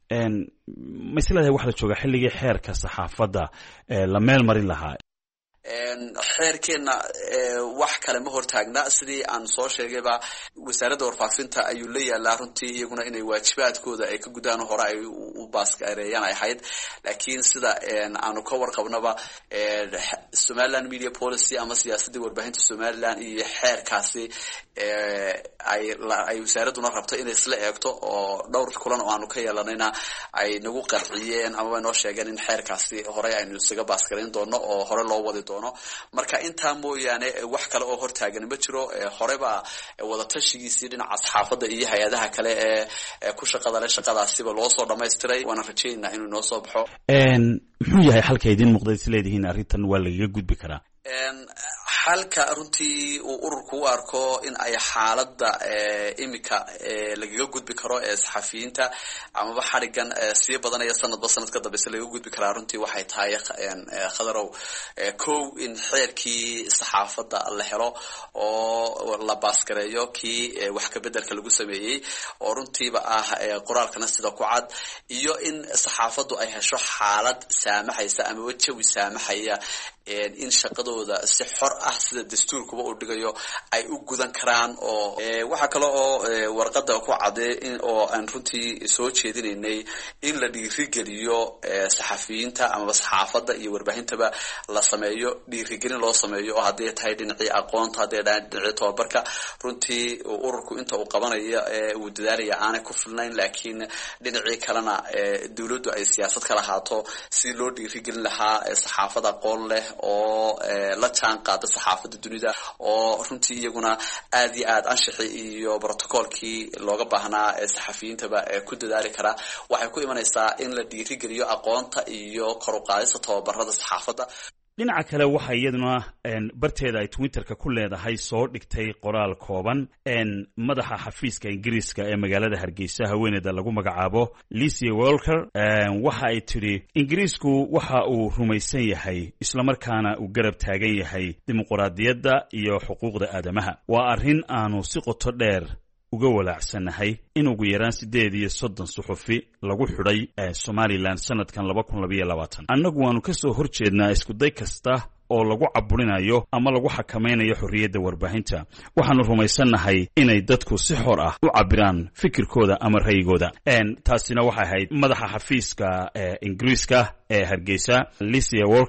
ma isleedahay wax la jooga xilligii xeerka saxaafadda la meel marin lahaa? xeerkeena wax kale ma hortaagna. sidii aan soo sheegayba wasaaradda warfaafinta ayuu la yaalaa runtii iyaguna inay waajibaadkooda ay ka gudaan hore ay u baaskareeyaan ay ahayd. laakiin sida aanu ka warqabnaba Somaliland Media Policy ama siyaasadda warbaahinta Somaliland iyo xeerkaasi ay ay wasaaraduna rabto inay isla eegto oo dhowr kulan oo aanu ka yeelanayna ay nagu qarciyeen ama way noo sheegeen in xeerkaasi hore aynu isaga baaskareyn doono oo hore loo wadi doono. marka intaa mooyaane wax kale oo hortaagan ma jiro. horeba wada tashigiisii dhinaca saxaafadda iyo hay-adaha kale ee ku shaqada leh shaqadaasiba loo soo dhamaystiray. waana rajaynaynaa inuu noo soo baxo. muxuu yahay xalka idin muuqda is leedihiin arrintan waa lagaga gudbi karaa? xalka runtii uu ururku u arko in ay xaaladda imika lagaga gudbi karo ee saxafiyiinta amaba xadhiggan sii badanaya sanadba sanad ka dambeysa laga gudbi karaa runtii waxay tahay khadarow kow in xeerkii saxaafadda la helo oo la baaskareeyo kii wax ka bedelka lagu sameeyey oo runtiiba ah qoraalkana sida ku cad, iyo in saxaafaddu ay hesho xaalad saamaxaysa amaba jawi saamaxaya in shaqadooda si xor ah sida dastuurkuba uu dhigayo ay u gudan karaan. oo waxa kale oo warqadda ku caday in oo aan runtii soo jeedinaynay in la dhiirigeliyo saxafiyiinta ama saxaafadda iyo warbaahintaba la sameeyo dhiirigelin loo sameeyo oo haddii tahay dhinacii aqoonta haddii tahay dhinacii tababarka. runtii ururku inta uu qabanayo uu dadaalaya aanay ku filnayn, laakiin dhinacii kalena dowladdu ay siyaasad ka lahaato si loo dhiirigelin lahaa saxaafad aqoon leh oo la jaan qaada saxaafadda dunida oo runtii iyaguna aad iyo aad anshaxi iyo brotocolkii looga baahnaa ee saxafiyiintaba ku dadaali karaa. waxay ku imanaysaa in la dhiirigeliyo aqoonta iyo kor u qaadista tababarada saxaafadda. dhinaca kale waxa iyaduna barteeda ay twitterka ku leedahay soo dhigtay qoraal kooban madaxa xafiiska ingiriiska ee magaalada Hargeysa haweeneyda lagu magacaabo Licia Walker. waxa ay tiri ingiriisku waxa uu rumaysan yahay islamarkaana uu garab taagan yahay dimuqraadiyadda iyo xuquuqda aadamaha. waa arrin aanu si qoto dheer uga walaacsanahay in ugu yaraan sideed iyo soddon suxufi lagu xidhay Somaliland sanadkan laba kun labayo labaatan. annagu waanu ka soo horjeednaa iskuday kasta oo lagu caburinayo ama lagu xakamaynayo xorriyadda warbaahinta. waxaanu rumaysannahay inay dadku si xor ah u cabiraan fikirkooda ama ra'yigooda. taasina waxay ahayd madaxa xafiiska ingiriiska ee Hargeysa Licia Walker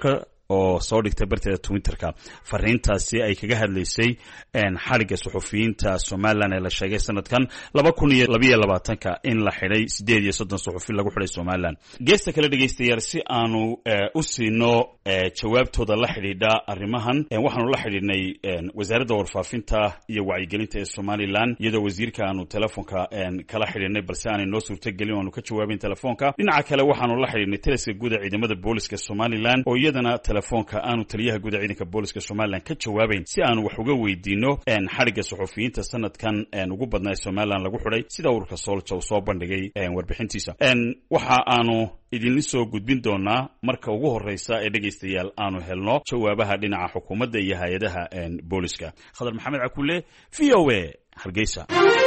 oo soo dhigtay barteeda twitterka fariintaasi ay kaga hadlaysay xadhigga suxufiyiinta somalilan ee la sheegay sanadkan laba kun iyo labayo labaatanka in la xidhay sideed iyo soddon suxufi lagu xidhay somalilan. geesta kale dhegaystayaal si aanu u siino jawaabtooda la xidhiidha arrimahan waxaanu la xidhiidhnay wasaaradda warfaafinta iyo wacyigelinta ee somalilan iyadoo wasiirka aanu telefoonka kala xidhiidhnay balse aanay noo suurtagelin aanu ka jawaabin telefoonka. dhinaca kale waxaanu la xidhiidhnay taliska guud ee ciidamada booliska somalilan oo iyadana telefoonka aanu taliyaha guud ee ciidanka booliska somalilan ka jawaabayn si aanu wax uga weydiino xadhigga suxufiyiinta sanadkan ugu badnaa ee somalilan lagu xidhay sida ururka soolja uu soo bandhigay warbixintiisa. waxa aanu idinla soo gudbin doonaa marka ugu horeysa ee dhegaystayaal aanu helno jawaabaha dhinaca xukuumadda iyo hay-adaha booliska. khadar maxamed cakule, v o a, hargeysa.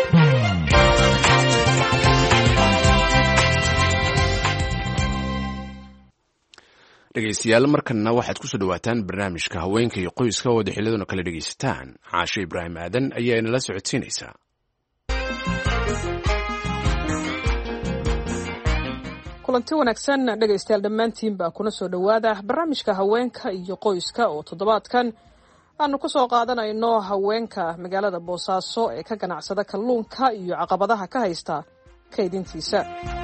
dhegaystayaal markanna waxaad ku soo dhawaataan barnaamijka haweenka iyo qoyska oo xilladuna kala dhegaysataan. caashe ibraahim aadan ayaa inala socodsiinaysaa. kulanti wanaagsan dhegaystayaal dhammaantiin baa kuna soo dhowaada barnaamijka haweenka iyo qoyska oo toddobaadkan aanu ku soo qaadanayno haweenka magaalada boosaaso ee ka ganacsada kalluunka iyo caqabadaha ka haysta kaydintiisa.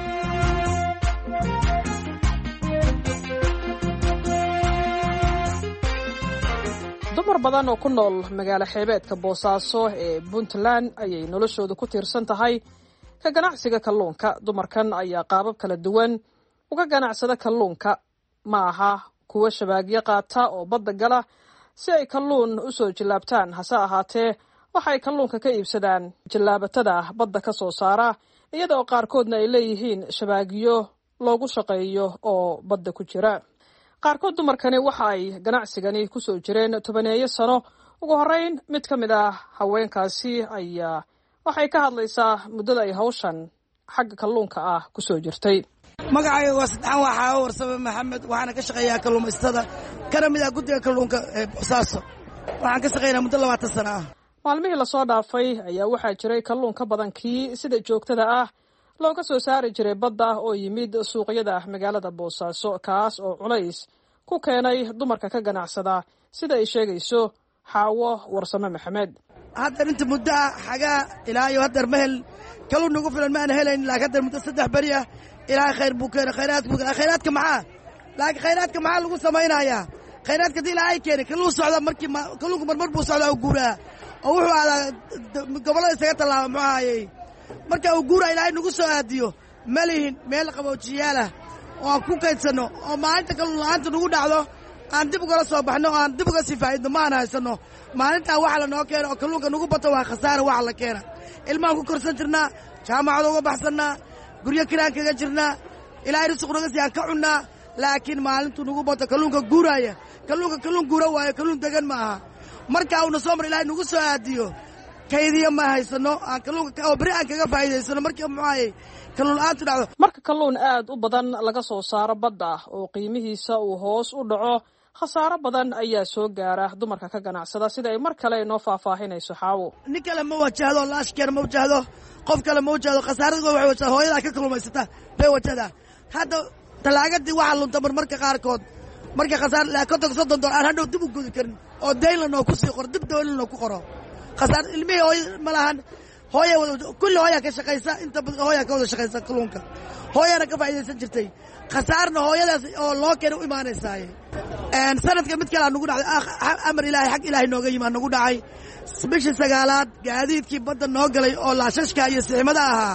dumar badan oo ku nool magaalo xeebeedka boosaaso ee puntland ayay noloshooda ku tiirsan tahay ka ganacsiga kalluunka. dumarkan ayaa qaabab kala duwan uga ganacsada kalluunka, ma aha kuwa shabaagyo qaata oo badda gala si ay kalluun u soo jillaabtaan, hase ahaatee waxay kalluunka ka iibsadaan jillaabatada badda ka soo saara, iyada oo qaarkoodna ay leeyihiin shabaagyo loogu shaqeeyo oo badda ku jira. qaarkood dumarkani waxa ay ganacsigani ku soo jireen tobaneeyo sano. ugu horreyn mid ka mid ah haweenkaasi ayaa waxay ka hadlaysaa muddada ay hawshan xagga kalluunka ah ku soo jirtay. magacayga waa saddexan waxaa warsame maxamed, waxaana ka shaqeeyaa kalluumaystada kana mid ah guddiga kalluunka ee boosaaso. waxaan ka shaqeynaa muddo labaatan sano ah. maalmihii lasoo dhaafay ayaa waxaa jiray kalluun ka badan kii sida joogtada ah looga soo saari jiray badda oo yimid suuqyada magaalada boosaaso, kaas oo culays ku keenay dumarka ka ganacsada sida ay sheegayso xaawo warsame maxamed. haddar inta muddo ah xagaa ilaa iyo haddar ma hel kalluun nagu filan ma aan helayn, laakiin haddar muddo saddex beri ah ilaahay khayr buu keenay. khayraad buu keenay. khayraadka maxaa laakiin khayraadka maxaa lagu samaynayaa? khayraadka hadii ilaahay keenay kalluun socda markii kalluunku marmar buu socdaa oo guuraa oo wuxuu aadaa gobollada isaga tallaaba muxuu ahaayey marka uu guuraa ilaahay nagu soo aadiyo ma lihin meel qaboojiyaala oo aan ku kaydsanno oo maalinta kalluun la'aanta nagu dhacdo aan dib ugala soo baxno oo aan dib uga sii faa'iidno ma aan haysanno. maalintaa waxa lanoo keena oo kalluunka nagu bato waa khasaara waxa la keena. ilmaan ku korsan jirnaa, jaamacada uga baxsannaa, guryo kiraan kaga jirnaa, ilaahay risuq naga sii aan ka cunnaa. laakiin maalintuu nagu bato kalluunka guuraaya, kalluunka kalluun guura waayo, kalluun degan ma aha. markaa uuna soo mar ilaahay nagu soo aadiyo kaydiya ma haysanno aan kalluunka oo beri aan kaga faa'iidaysano markii muxaayey kalluun la'aantu dhacdo. marka kalluun aad u badan laga soo saaro badda oo qiimihiisa uu hoos u dhaco, khasaaro badan ayaa soo gaara dumarka ka ganacsada, sida ay mar kale inoo faahfaahinayso xaawo. nin kale ma wajahdo, laashkeena ma wajahdo, qof kale ma wajahdo. khasaaradu waxay wajahdaa hooyadaa ka kalluumaysata bay wajahdaa. hadda talaagadii waxaa lunta marmarka qaarkood marka khasaar konton soddon dolar aan hadhow dib u gudi karin oo dayn lanoo ku sii qoro, dib dawlin lanoo ku qoro. khasaar ilmihii hooy ma lahan. hooya kulli hooyaa ka shaqaysa, inta badan hooyaa ka wada shaqaysa kalluunka. hooyaana ka faa'iidaysan jirtay. khasaarna hooyadaas oo loo keena u imaanaysaaye. sanadka mid kale aa nagu dhacday amar ilaahay xag ilaahay nooga yimaa nagu dhacay. bishii sagaalaad gaadiidkii badda noo galay oo laashashka iyo siximada ahaa,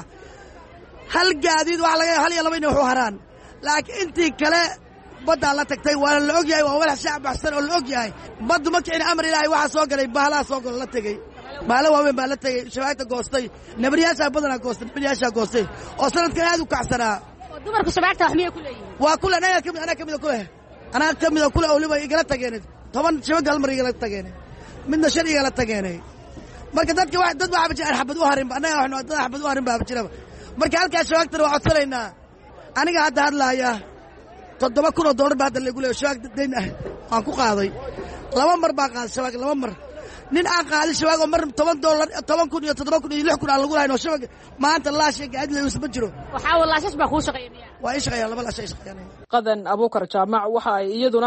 hal gaadiid waxa laga hal iyo laba inay waxu haraan, laakiin intii kale baddaa la tagtay. waana la og yahay, waa walax shacab baxsan oo la og yahay. baddu ma kicin amar ilaahay waxaa soo galay bahlaha soo galo la tegey. baala waaweyn baa la tegey, shabaagta goostay, nabaryaashaa badanaa goostay, nabaryaashaa goostay oo sanadkan aad u kacsanaa. dumarku shabaagta wax miyay ku leeyihiin? waa kule anaga kamid anaa kamida kuleh anaa kamida kule oo waliba igala tageenay toban shabag hal mar igala tageenay, midna shan igala tageenay. marka dadka wa dad waxba jira xabad u harin annaga waxnu dad xabad u harin baa jiraba. marka halkaa shabaagtana waa codsanaynaa. aniga hadda hadlaaya toddoba kun oo dollar baa hadda lagu leeyahay shabaag dayn ah aan ku qaaday. laba mar baa qaaday shabaag, laba mar. nin aan qaadin shabaag oo mar toban dollar toban kun iyo toddoba kun iyo lix kun aan lagu lahayn oo shabaag maanta laash gaadid la usma jiro. waxaa walaashash baa kuu shaqeynaya? waa ii shaqeeyaan, laba laash ay shaqeeyaan. qadan abuukar jaamac waxa ay iyaduna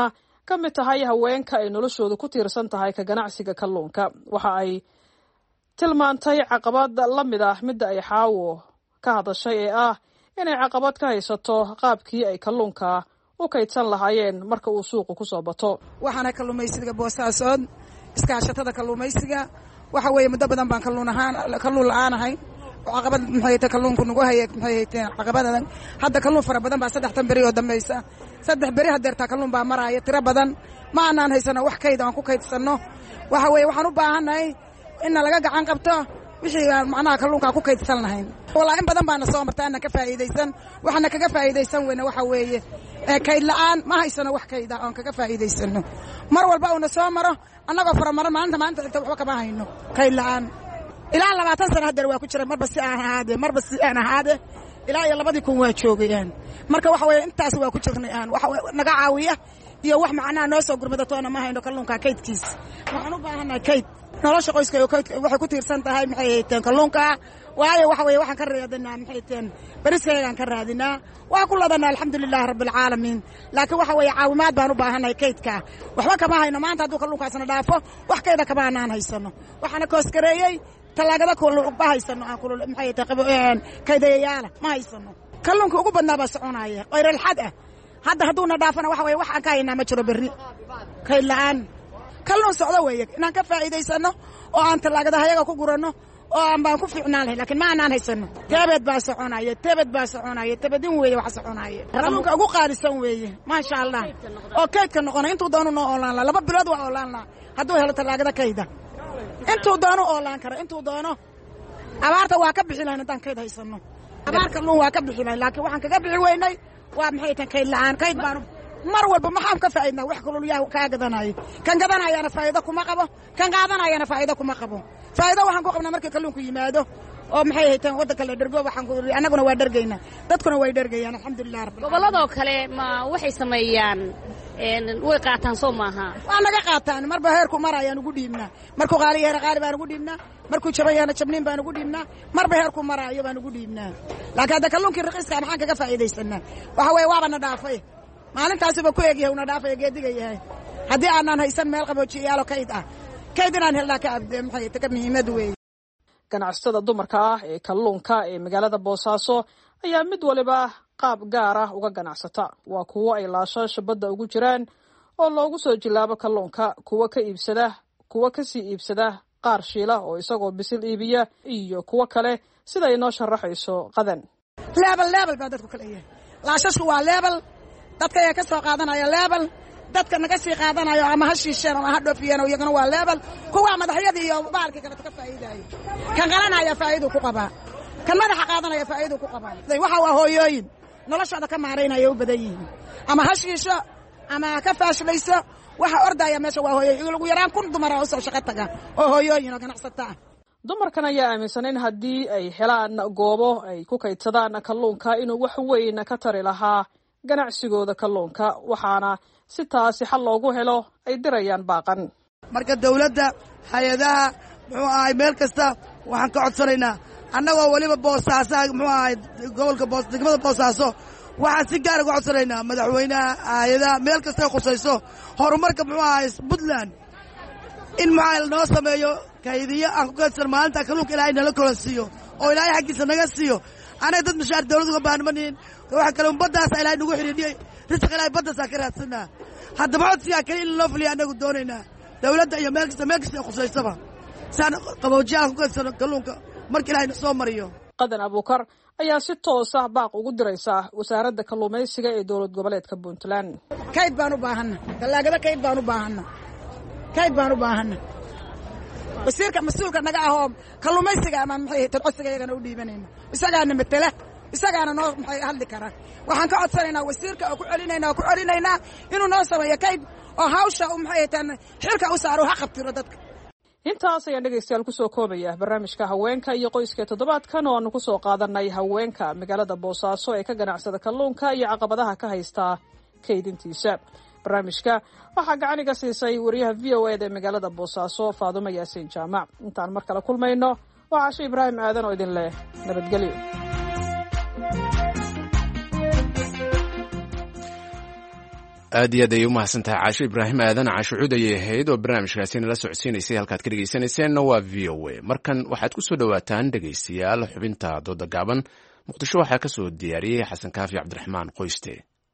ka mid tahay haweenka ay noloshoodu ku tiirsan tahay ka ganacsiga kalluunka. waxa ay tilmaantay caqabad la mid ah midda ay Xaawo ka hadashay ee ah inay caqabad ka haysato qaabkii ay kalluunka u kaydsan lahaayeen marka uu suuqu ku soo bato. waxaana kalluumaysiga Boosaasood iskaashatada kalluumaysiga waxa weeye muddo badan baan kalluun ahaan kalluun la'aanahay caqabad maxay tahay kalluunku nagu hayay maxay tahay caqabadadan hadda kalluun fara badan baa saddex tan beri oo dambaysa saddex beri hadeerta kalluun baa maraya tiro badan ma aanan haysano wax kayd aan ku kaydsano waxa weeye waxaan u baahanahay in laga gacan qabto wixii macnaha kalluunka ku kaydsan lahayn wallahi in badan baana soo martay ana ka faa'iideysan waxana kaga faa'iideysan weyna waxa weeye kayd la'aan ma haysano wax kayda aan kaga faa'iideysano mar walba uu soo maro anagoo fara maran maanta maanta inta waxba kama hayno kayd la'aan ilaa labaatan sano hadda waa ku jiray marba si aan ahaade marba si aan ahaade ilaa iyo labadii kun waa joogayaan marka waxa weeye intaas waa ku jirnay aan waxa naga caawiya iyo wax macnaha noo soo gurmada toona ma hayno kalluunka kaydkiis waxaan u baahanahay kayd nolosha qoyska waxay ku tiirsan tahay maxay hayteen kalluunka waayo waxa weeye waxaan ka raadinaa maxay hayteen bariskaygaan ka raadinaa waa ku ladanaa alxamdulillaah rabbil caalamiin laakiin waxa weeye caawimaad baan u baahanahay kaydka waxba kama hayno maanta hadduu kalluunkaasna dhaafo wax kayda kama aanaan haysano waxaana kooskareeyey talaagada kullu ba haysano aan kullu maxay tahay kaydayaala ma haysano kalluunka ugu badnaa baa soconaya qayral xad ah hadda haduuna dhaafana waxa weeye wax aan ka haynaa ma jiro berri kayd la'aan kalluun socdo weeye inaan ka faa'iidaysano oo aan talaagada hayaga ku gurano oo aan baan ku fiicnaan lahayn laakiin ma aanaan haysano teebed baa soconaya teebed baa soconaya teebedin weeye wax soconaya kalluunka ugu qaalisan weeye maasha Allah oo kaydka noqonay intuu doono noo oolaan la laba bilood waa oolaan la hadduu helo talaagada kayda intuu doono oolaan kara intuu doono abaarta waa ka bixi lahayn intaan kayd haysano abaar kalluun waa ka bixi lahayn laakiin waxaan kaga bixi weynay waa maxay tan kayd la'aan kayd baan mar walba maxaan ka faa'iidnaa wax kaloo yaa ka gadanayo kan gadanayaana faa'iido kuma qabo kan qaadanayana faa'iido kuma qabo faa'iido waxaan ku qabnaa markii kalluunku yimaado oo maxay haytaan waddanka la dhergo waxaan ku anaguna waa dhergaynaa dadkuna way dhergayaan alxamdulillaah rabbil goboladoo kale ma waxay sameeyaan een way qaataan soo maaha waa naga qaataan marba heerku marayaan ugu dhiibnaa markuu qaali yahay qaali baan ugu dhiibnaa markuu jabayana jabniin baan ugu dhiibnaa marba heerku marayo baan ugu dhiibnaa laakiin hadda kalluunkii raqiiska maxaan kaga faa'iideysanaa waxa weeye waaba na dhaafay maalintaasiba ku eegyahay una dhaafay geediga yahay haddii aanan haysan meel qaboojiyaalo kayd ah kayd inaan helnaa ka abde maxay tahay muhiimad weeye ganacsatada dumarka ah ee kalluunka ee magaalada Boosaaso ayaa mid waliba qaab gaar ah uga ganacsata waa kuwo ay laashaasha badda ugu jiraan oo loogu soo jilaabo kalluunka kuwa ka iibsada kuwa ka sii iibsada qaar shiila oo isagoo bisil iibiya iyo kuwa kale sida ay noo sharaxayso qadan leebel leebel baa dadku kala yahay laashashku waa leebel dadka ayaa ka soo qaadanaya leebel dadka naga sii qaadanayo ama ha shiisheen ama ha dhoofiyeen iyagana waa leebel kuwa madaxyadii iyo baalkii kale ka faa'iidayo kan qalanaya faa'iido ku qabaa kan madaxa qaadanaya faa'iido ku qabaa waxa waa hooyooyin noloshooda ka maareynaya u badan yihiin ama ha shiisho ama ka faashlayso waxa ordaya meesha waa hooyooyin ugu yaraan kun dumar oo soo shaqo taga oo hooyooyin oo ganacsata ah dumarkan ayaa aaminsan in haddii ay helaan goobo ay ku kaydsadaan kalluunka inuu wax weyn ka tari lahaa ganacsigooda kalluunka waxaana si taasi xal loogu helo ay dirayaan baaqan marka dawladda hay-adaha muxuu ahay meel kasta waxaan ka codsanaynaa annagoo weliba boosaaso muxuu ahay gobolka boos degmada boosaaso waxaan si gaar uga codsanaynaa madaxweynaha hay-adaha meel kasta ay khusayso horumarka muxuu ahay puntland in maxaa noo sameeyo kaydiyo aan ku kaydsan maalinta kalluunka ilaahay nala kolan siiyo oo ilaahay xaggiisa naga siiyo anaga dad mashaar dawlad uga baahan manihin waxa kale baddaasa ilaahay nagu xidhiidhiyey risaq ilaahay baddaasaa ka raadsanaa haddaba codsigaa kale in loo fuliya annagu doonaynaa dawladda iyo meel kasta meel kasta ay khusaysaba saan qaboojiya aan ku kaydsano kalluunka marka ilaahay na soo mariyo qadan abuukar ayaa si toos ah baaq ugu diraysa wasaaradda kalluumaysiga ee dowlad goboleedka puntland kayd baan u baahana talaagada kayd baan u baahana kayd baan u baahana wasiirka mas-uulka naga ahoo kalluumaysiga ama maxay tadcosiga iyagana u dhiibanayna isagaana matala isagaana noo maxay hadli karaa waxaan ka codsanaynaa wasiirka oo ku celinaynaa oo ku celinaynaa inuu noo sameeyo kayd oo hawsha u maxay tan xilka u saaro ha qabtiro dadka intaas ayaan dhegaystayaal kusoo koobaya barnaamijka haweenka iyo qoyska toddobaadkan oo aanu kusoo qaadanay haweenka magaalada boosaaso ee ka ganacsada kalluunka iyo caqabadaha ka haysta kaydintiisa barnaamijka waxaa gacaniga siisay wariyaha v o eda ee magaalada boosaaso faadumo yaasiin jaamac intaan mar kale kulmayno waa casho ibraahim aadan oo idin leh nabadgelyo aad iyo aad ayay u mahadsantahay caasho ibraahim aadan caasho cud ayay ahayd oo barnaamijkaasi nala socodsiinaysay halkaad ka dhegaysanayseena waa v o a markan waxaad ku soo dhowaataan dhegaystayaal xubinta dooda gaaban muqdisho waxaa ka soo diyaariyey xasan kaafi cabdiraxmaan qoyste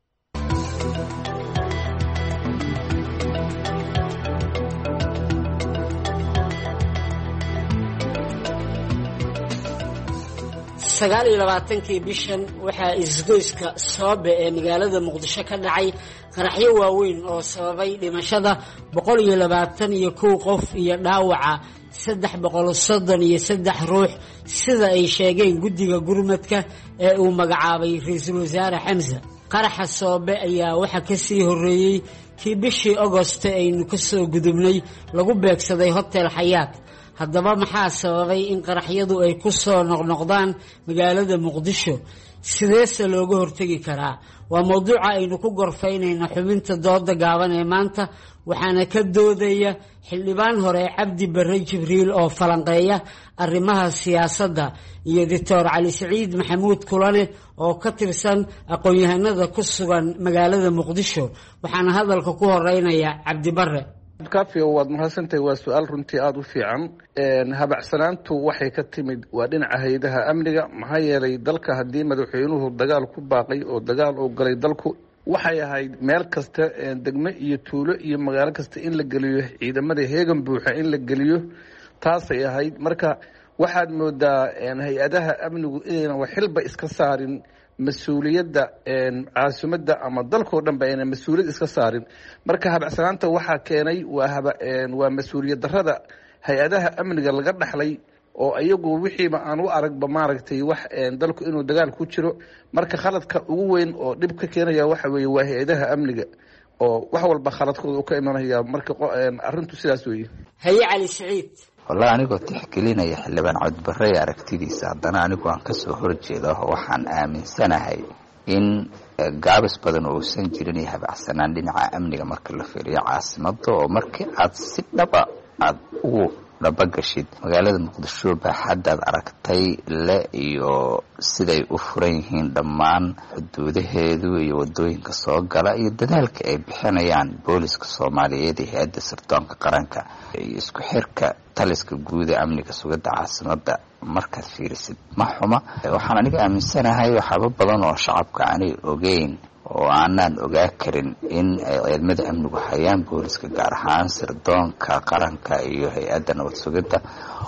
sagaal iyo labaatankii bishan waxaa isgoyska soobe ee magaalada muqdisho ka dhacay qaraxyo waaweyn oo sababay dhimashada boqol iyo labaatan iyo kow qof iyo dhaawaca saddex boqol soddon iyo saddex ruux sida ay sheegeen guddiga gurmadka ee uu magacaabay ra-iisul wasaare xamse qaraxa soobe ayaa waxaa ka sii horreeyey kii bishii agosto aynu ka soo gudubnay lagu beegsaday hotel xayaat haddaba maxaa sababay in qaraxyadu ay ku soo noqnoqdaan magaalada muqdisho sideese looga hortegi karaa waa mawduuca aynu ku gorfaynayno xubinta dooda gaaban ee maanta waxaana ka doodaya xildhibaan hore cabdi barre jibriil oo falanqeeya arrimaha siyaasadda iyo doctor cali saciid maxamuud kulane oo ka tirsan aqoon-yahanada ku sugan magaalada muqdisho waxaana hadalka ku horeynaya cabdi barre kaafiyo waad mahadsantahay waa su-aal runtii aada u fiican habacsanaantu waxay ka timid waa dhinaca hay-adaha amniga maxaa yeelay dalka haddii madaxweynuhu dagaal ku baaqay oo dagaal uu galay dalku waxay ahayd meel kasta degmo iyo tuulo iyo magaalo kasta in la geliyo ciidamada heegan buuxa in la geliyo taasay ahayd marka waxaad moodaa hay-adaha amnigu inaynan waxxilba iska saarin mas-uuliyadda caasimadda ama dalkao dhan ba ayna mas-uuliyad iska saarin marka habacsanaanta waxaa keenay waa haba waa mas-uuliyad darrada hay-adaha amniga laga dhaxlay oo iyagu wixiiba aan u aragba maaragtay wax dalku inuu dagaal ku jiro marka khaladka ugu weyn oo dhib ka keenaya waxa weeye waa hay-adaha amniga oo wax walba khaladkooda u ka imanaya marka arrintu sidaas weeye haye cali saciid wallahi anigoo tixgelinaya xildhibaan cabdibarre ee aragtidiisa haddana anigu aan kasoo horjeedo waxaan aaminsanahay in gaabis badan oo uusan jirin iyo habacsanaan dhinaca amniga marka la fiiriyo caasimada oo markii aad si dhaba aada ugu dhabagashid magaalada muqdisho baaxaddaad aragtay le iyo siday u furan yihiin dhammaan xuduudaheedu iyo wadooyinka soo gala iyo dadaalka ay bixinayaan booliska soomaaliyeed iyo hay-adda sirdoonka qaranka iyo isku xirka taliska guud ee amniga sugidda caasimada markaad fiirisid ma xuma waxaan aniga aaminsanahay waxaaba badan oo shacabka aanay ogeyn oo aanaan ogaa karin in ay ciidamada amnigu hayaan booliska gaar ahaan sirdoonka qaranka iyo hay-adda nabad sugidda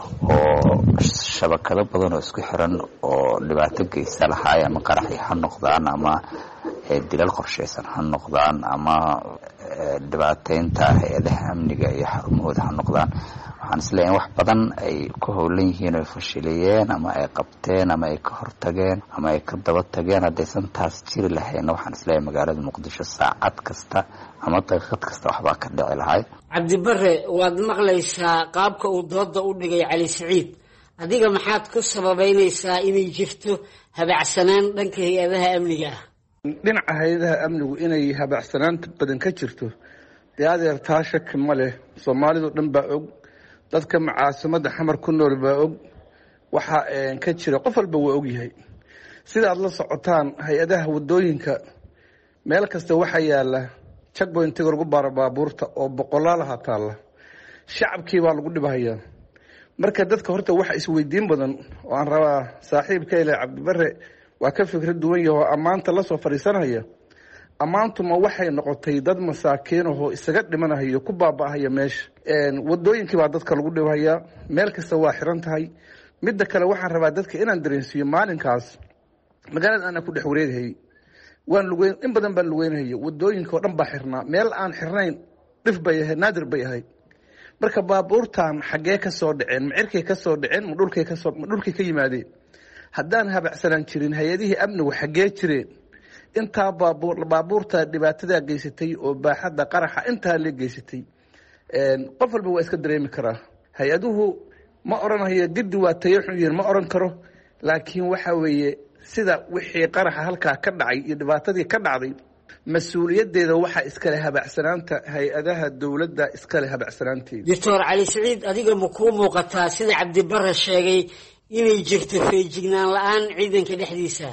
oo shabakado badan oo isku xiran oo dhibaato geysta lahaay ama qaraxi ha noqdaan ama dilal qorshaysan ha noqdaan ama dhibaateynta hay-adaha amniga iyo xarumahooda ha noqdaan waxaan isleeyahay in wax badan ay ku howlan yihiin oo fashiliyeen ama ay qabteen ama ay ka hortageen ama ay ka daba tageen haddaysan taas jiri lahayna waxaan isleeyahay magaalada muqdisho saacad kasta ama daqiiqad kasta waxbaa ka dhici lahay cabdibarre waad maqlaysaa qaabka uu dooda u dhigay cali saciid adiga maxaad ku sababeynaysaa inay jirto habacsanaan dhanka hay-adaha amniga ah dhinaca hay-adaha amnigu inay habacsanaanta badan ka jirto dee adeer taa shaki ma leh soomaalidu dhan baa og dadka macaasimada xamar ku nool baa og waxa ka jira qof walba waa ogyahay sida aad la socotaan hay-adaha wadooyinka meel kasta waxaa yaala checkpointiga lagu baaro baabuurta oo boqolaalaha taalla shacabkii baa lagu dhibhayaa marka dadka horta waxa isweydiin badan oo aan rabaa saaxiibka ile cabdibarre waa ka fikrad duwan yaho ammaanta la soo fadhiisanaya ammaantuma waxay noqotay dad masaakiin ahoo isaga dhimanahayo ku baaba'ahaya meesha wadooyinkii baa dadka lagu dhibhayaa meel kasta waa xiran tahay midda kale waxaan rabaa dadka inaan dareensiiyo maalinkaas magaalada aanaa ku dhex wareegahayay waan lugeyn in badan baan lugeynahaya wadooyinka oo dhan baa xirnaa meel aan xirnayn dhif bay ahayd naadir bay ahayd marka baabuurtan xaggee ka soo dhaceen ma cirkay ka soo dhaceen ma dhulkay kasoo ma dhulkay ka yimaadeen haddaan habacsanaan jirin hay-adihii amnigu xaggee jireen intaa baabuur baabuurta dhibaatadaa geysatay oo baaxadda qaraxa intaa la geysatay qof walba waa iska dareemi karaa hay-aduhu ma odhanayo giddi waa tayaxun yihiin ma odhan karo laakiin waxa weeye sida wixii qaraxa halkaa ka dhacay iyo dhibaatadii ka dhacday mas-uuliyaddeeda waxaa iskale habacsanaanta hay-adaha dowladda iskale habacsanaanteeda doctor cali saciid adiga ma kuu muuqataa sida cabdibarre sheegay inay jirto feejignaan la-aan ciidanka dhexdiisa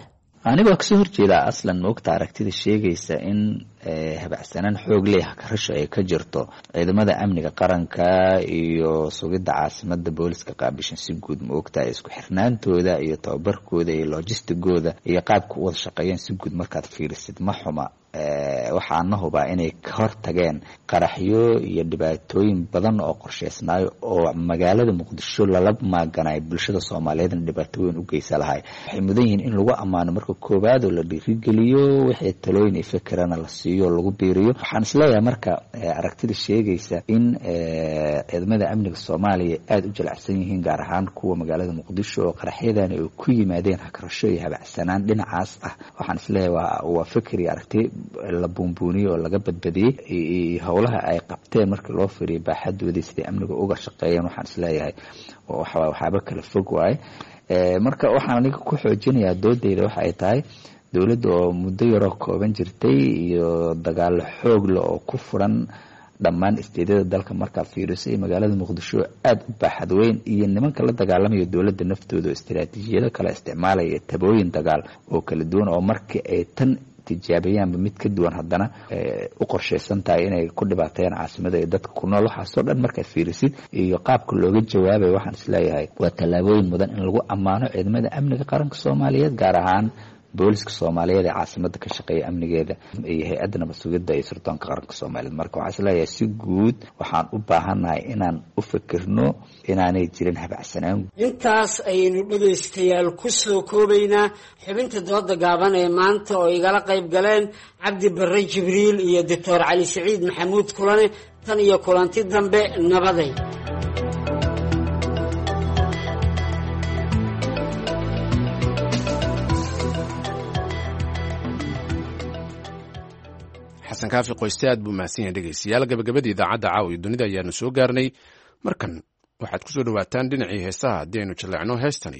anigoo kasoo horjeedaa aslan moogta aragtida sheegaysa in habacsanaan xoog leh karasho ay ka jirto ciidamada amniga qaranka iyo sugidda caasimada booliska qaabishan si guud moogta isku xirnaantooda iyo tababarkooda iyo logistigooda iyo qaabka u wada shaqeeyaan si guud markaad fiirisid ma xuma waxaana hubaa inay ka hortageen qaraxyo iyo dhibaatooyin badan oo qorsheysnaayo oo magaalada muqdisho lala maaganayo bulshada soomaaliyeedna dhibaato weyn u geysa lahay waxay mudan yihiin in lagu ammaano marka koowaad oo la dhiirigeliyo wixii talooyin iyo fikirana la siiyo lagu biiriyo waxaan isleeyahay marka aragtida sheegaysa in ciidamada amniga soomaaliya aada u jalacsan yihiin gaar ahaan kuwa magaalada muqdisho oo qaraxyadani ay ku yimaadeen hakarasho iyo habacsanaan dhinacaas ah waxaan isleeyahay waa waa fikir iyo aragti la buunbuuniyo oo laga badbadiyey howlaha ay qabteen marka loo fiiriyo baaxadoodii sidai amniga uga shaqeeyeen waxaan isleeyahay waxaaba kala fog waaye marka waxaan aniga ku xoojinayaa doodeyda waxa ay tahay dowladda oo muddo yaroo kooban jirtay iyo dagaalo xoog leh oo ku furan dhammaan isteedyada dalka markaa fiiriso iyo magaalada muqdisho aada u baaxad weyn iyo nimanka la dagaalamaya dowladda naftooda oo istiraatiijiyado kala isticmaalaya tabooyin dagaal oo kala duwan oo markii ay tan tijaabiyaanba mid ka duwan haddana u qorsheysan tahay inay ku dhibaateeyaan caasimada iyo dadka ku nool waxaasoo dhan markaad fiirisid iyo qaabka looga jawaabayo waxaan isleeyahay waa tallaabooyin mudan in lagu ammaano ciidamada amniga qaranka soomaaliyeed gaar ahaan booliska soomaaliyeed ee caasimada ka shaqeeya amnigeeda iyo hay-adda nabad sugidda iyo sirdoonka qaranka soomaaliyeed marka waxaan isleeyahay si guud waxaan u baahannahay inaan u fikirno inaanay jirin habacsanaan intaas ayaynu dhegaystayaal ku soo koobaynaa xubinta dooda gaaban ee maanta oo igala qayb galeen cabdi barre jibriil iyo doctor cali saciid maxamuud kulane tan iyo kulanti dambe nabaday xasan kaafi qoyste aad buu mahadsan yahay dhegaystayaal gabagabadii idaacadda caawa iyo dunida ayaanu soo gaarnay markan waxaad ku soo dhowaataan dhinacii heesaha haddii aynu jaleecno heestani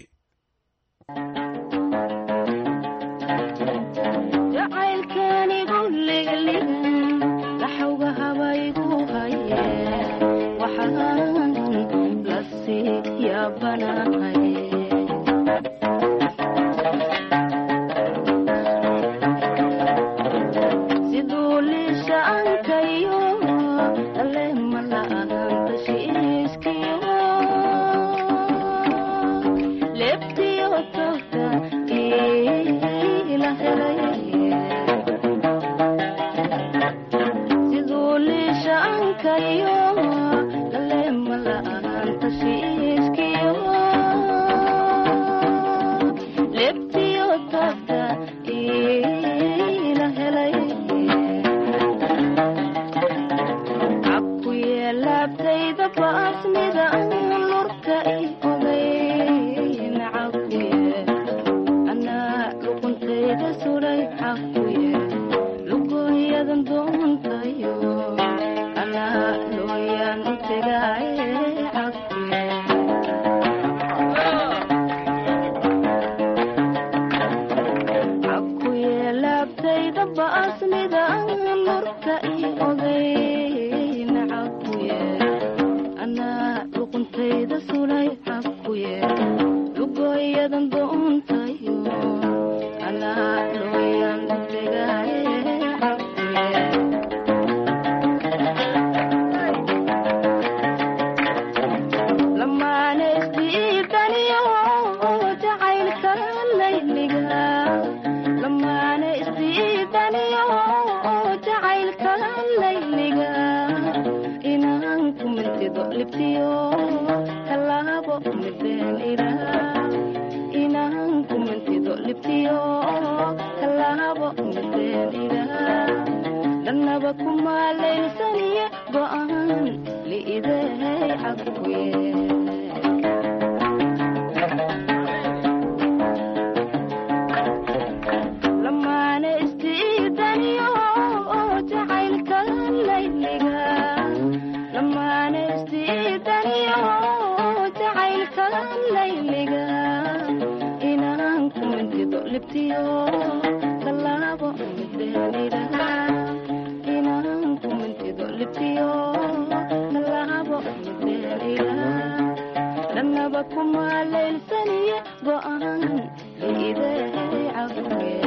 kuma leylsaniye go'aan liiday cafwe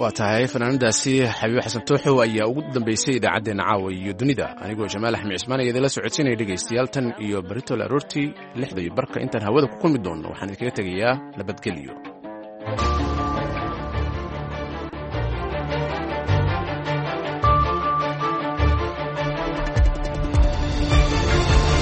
waa tahay fanaanadaasi xabiib xasan tooxow ayaa ugu dambeysay idaacaddeenna caawa iyo dunida anigoo jamaal axmed cismaan ayaa idinla socodsiinaya dhegaystayaal tan iyo baritol aroortii lixda iyo barka intaan hawada ku kulmi doonno waxaan idinkaga tegayaa nabadgelyo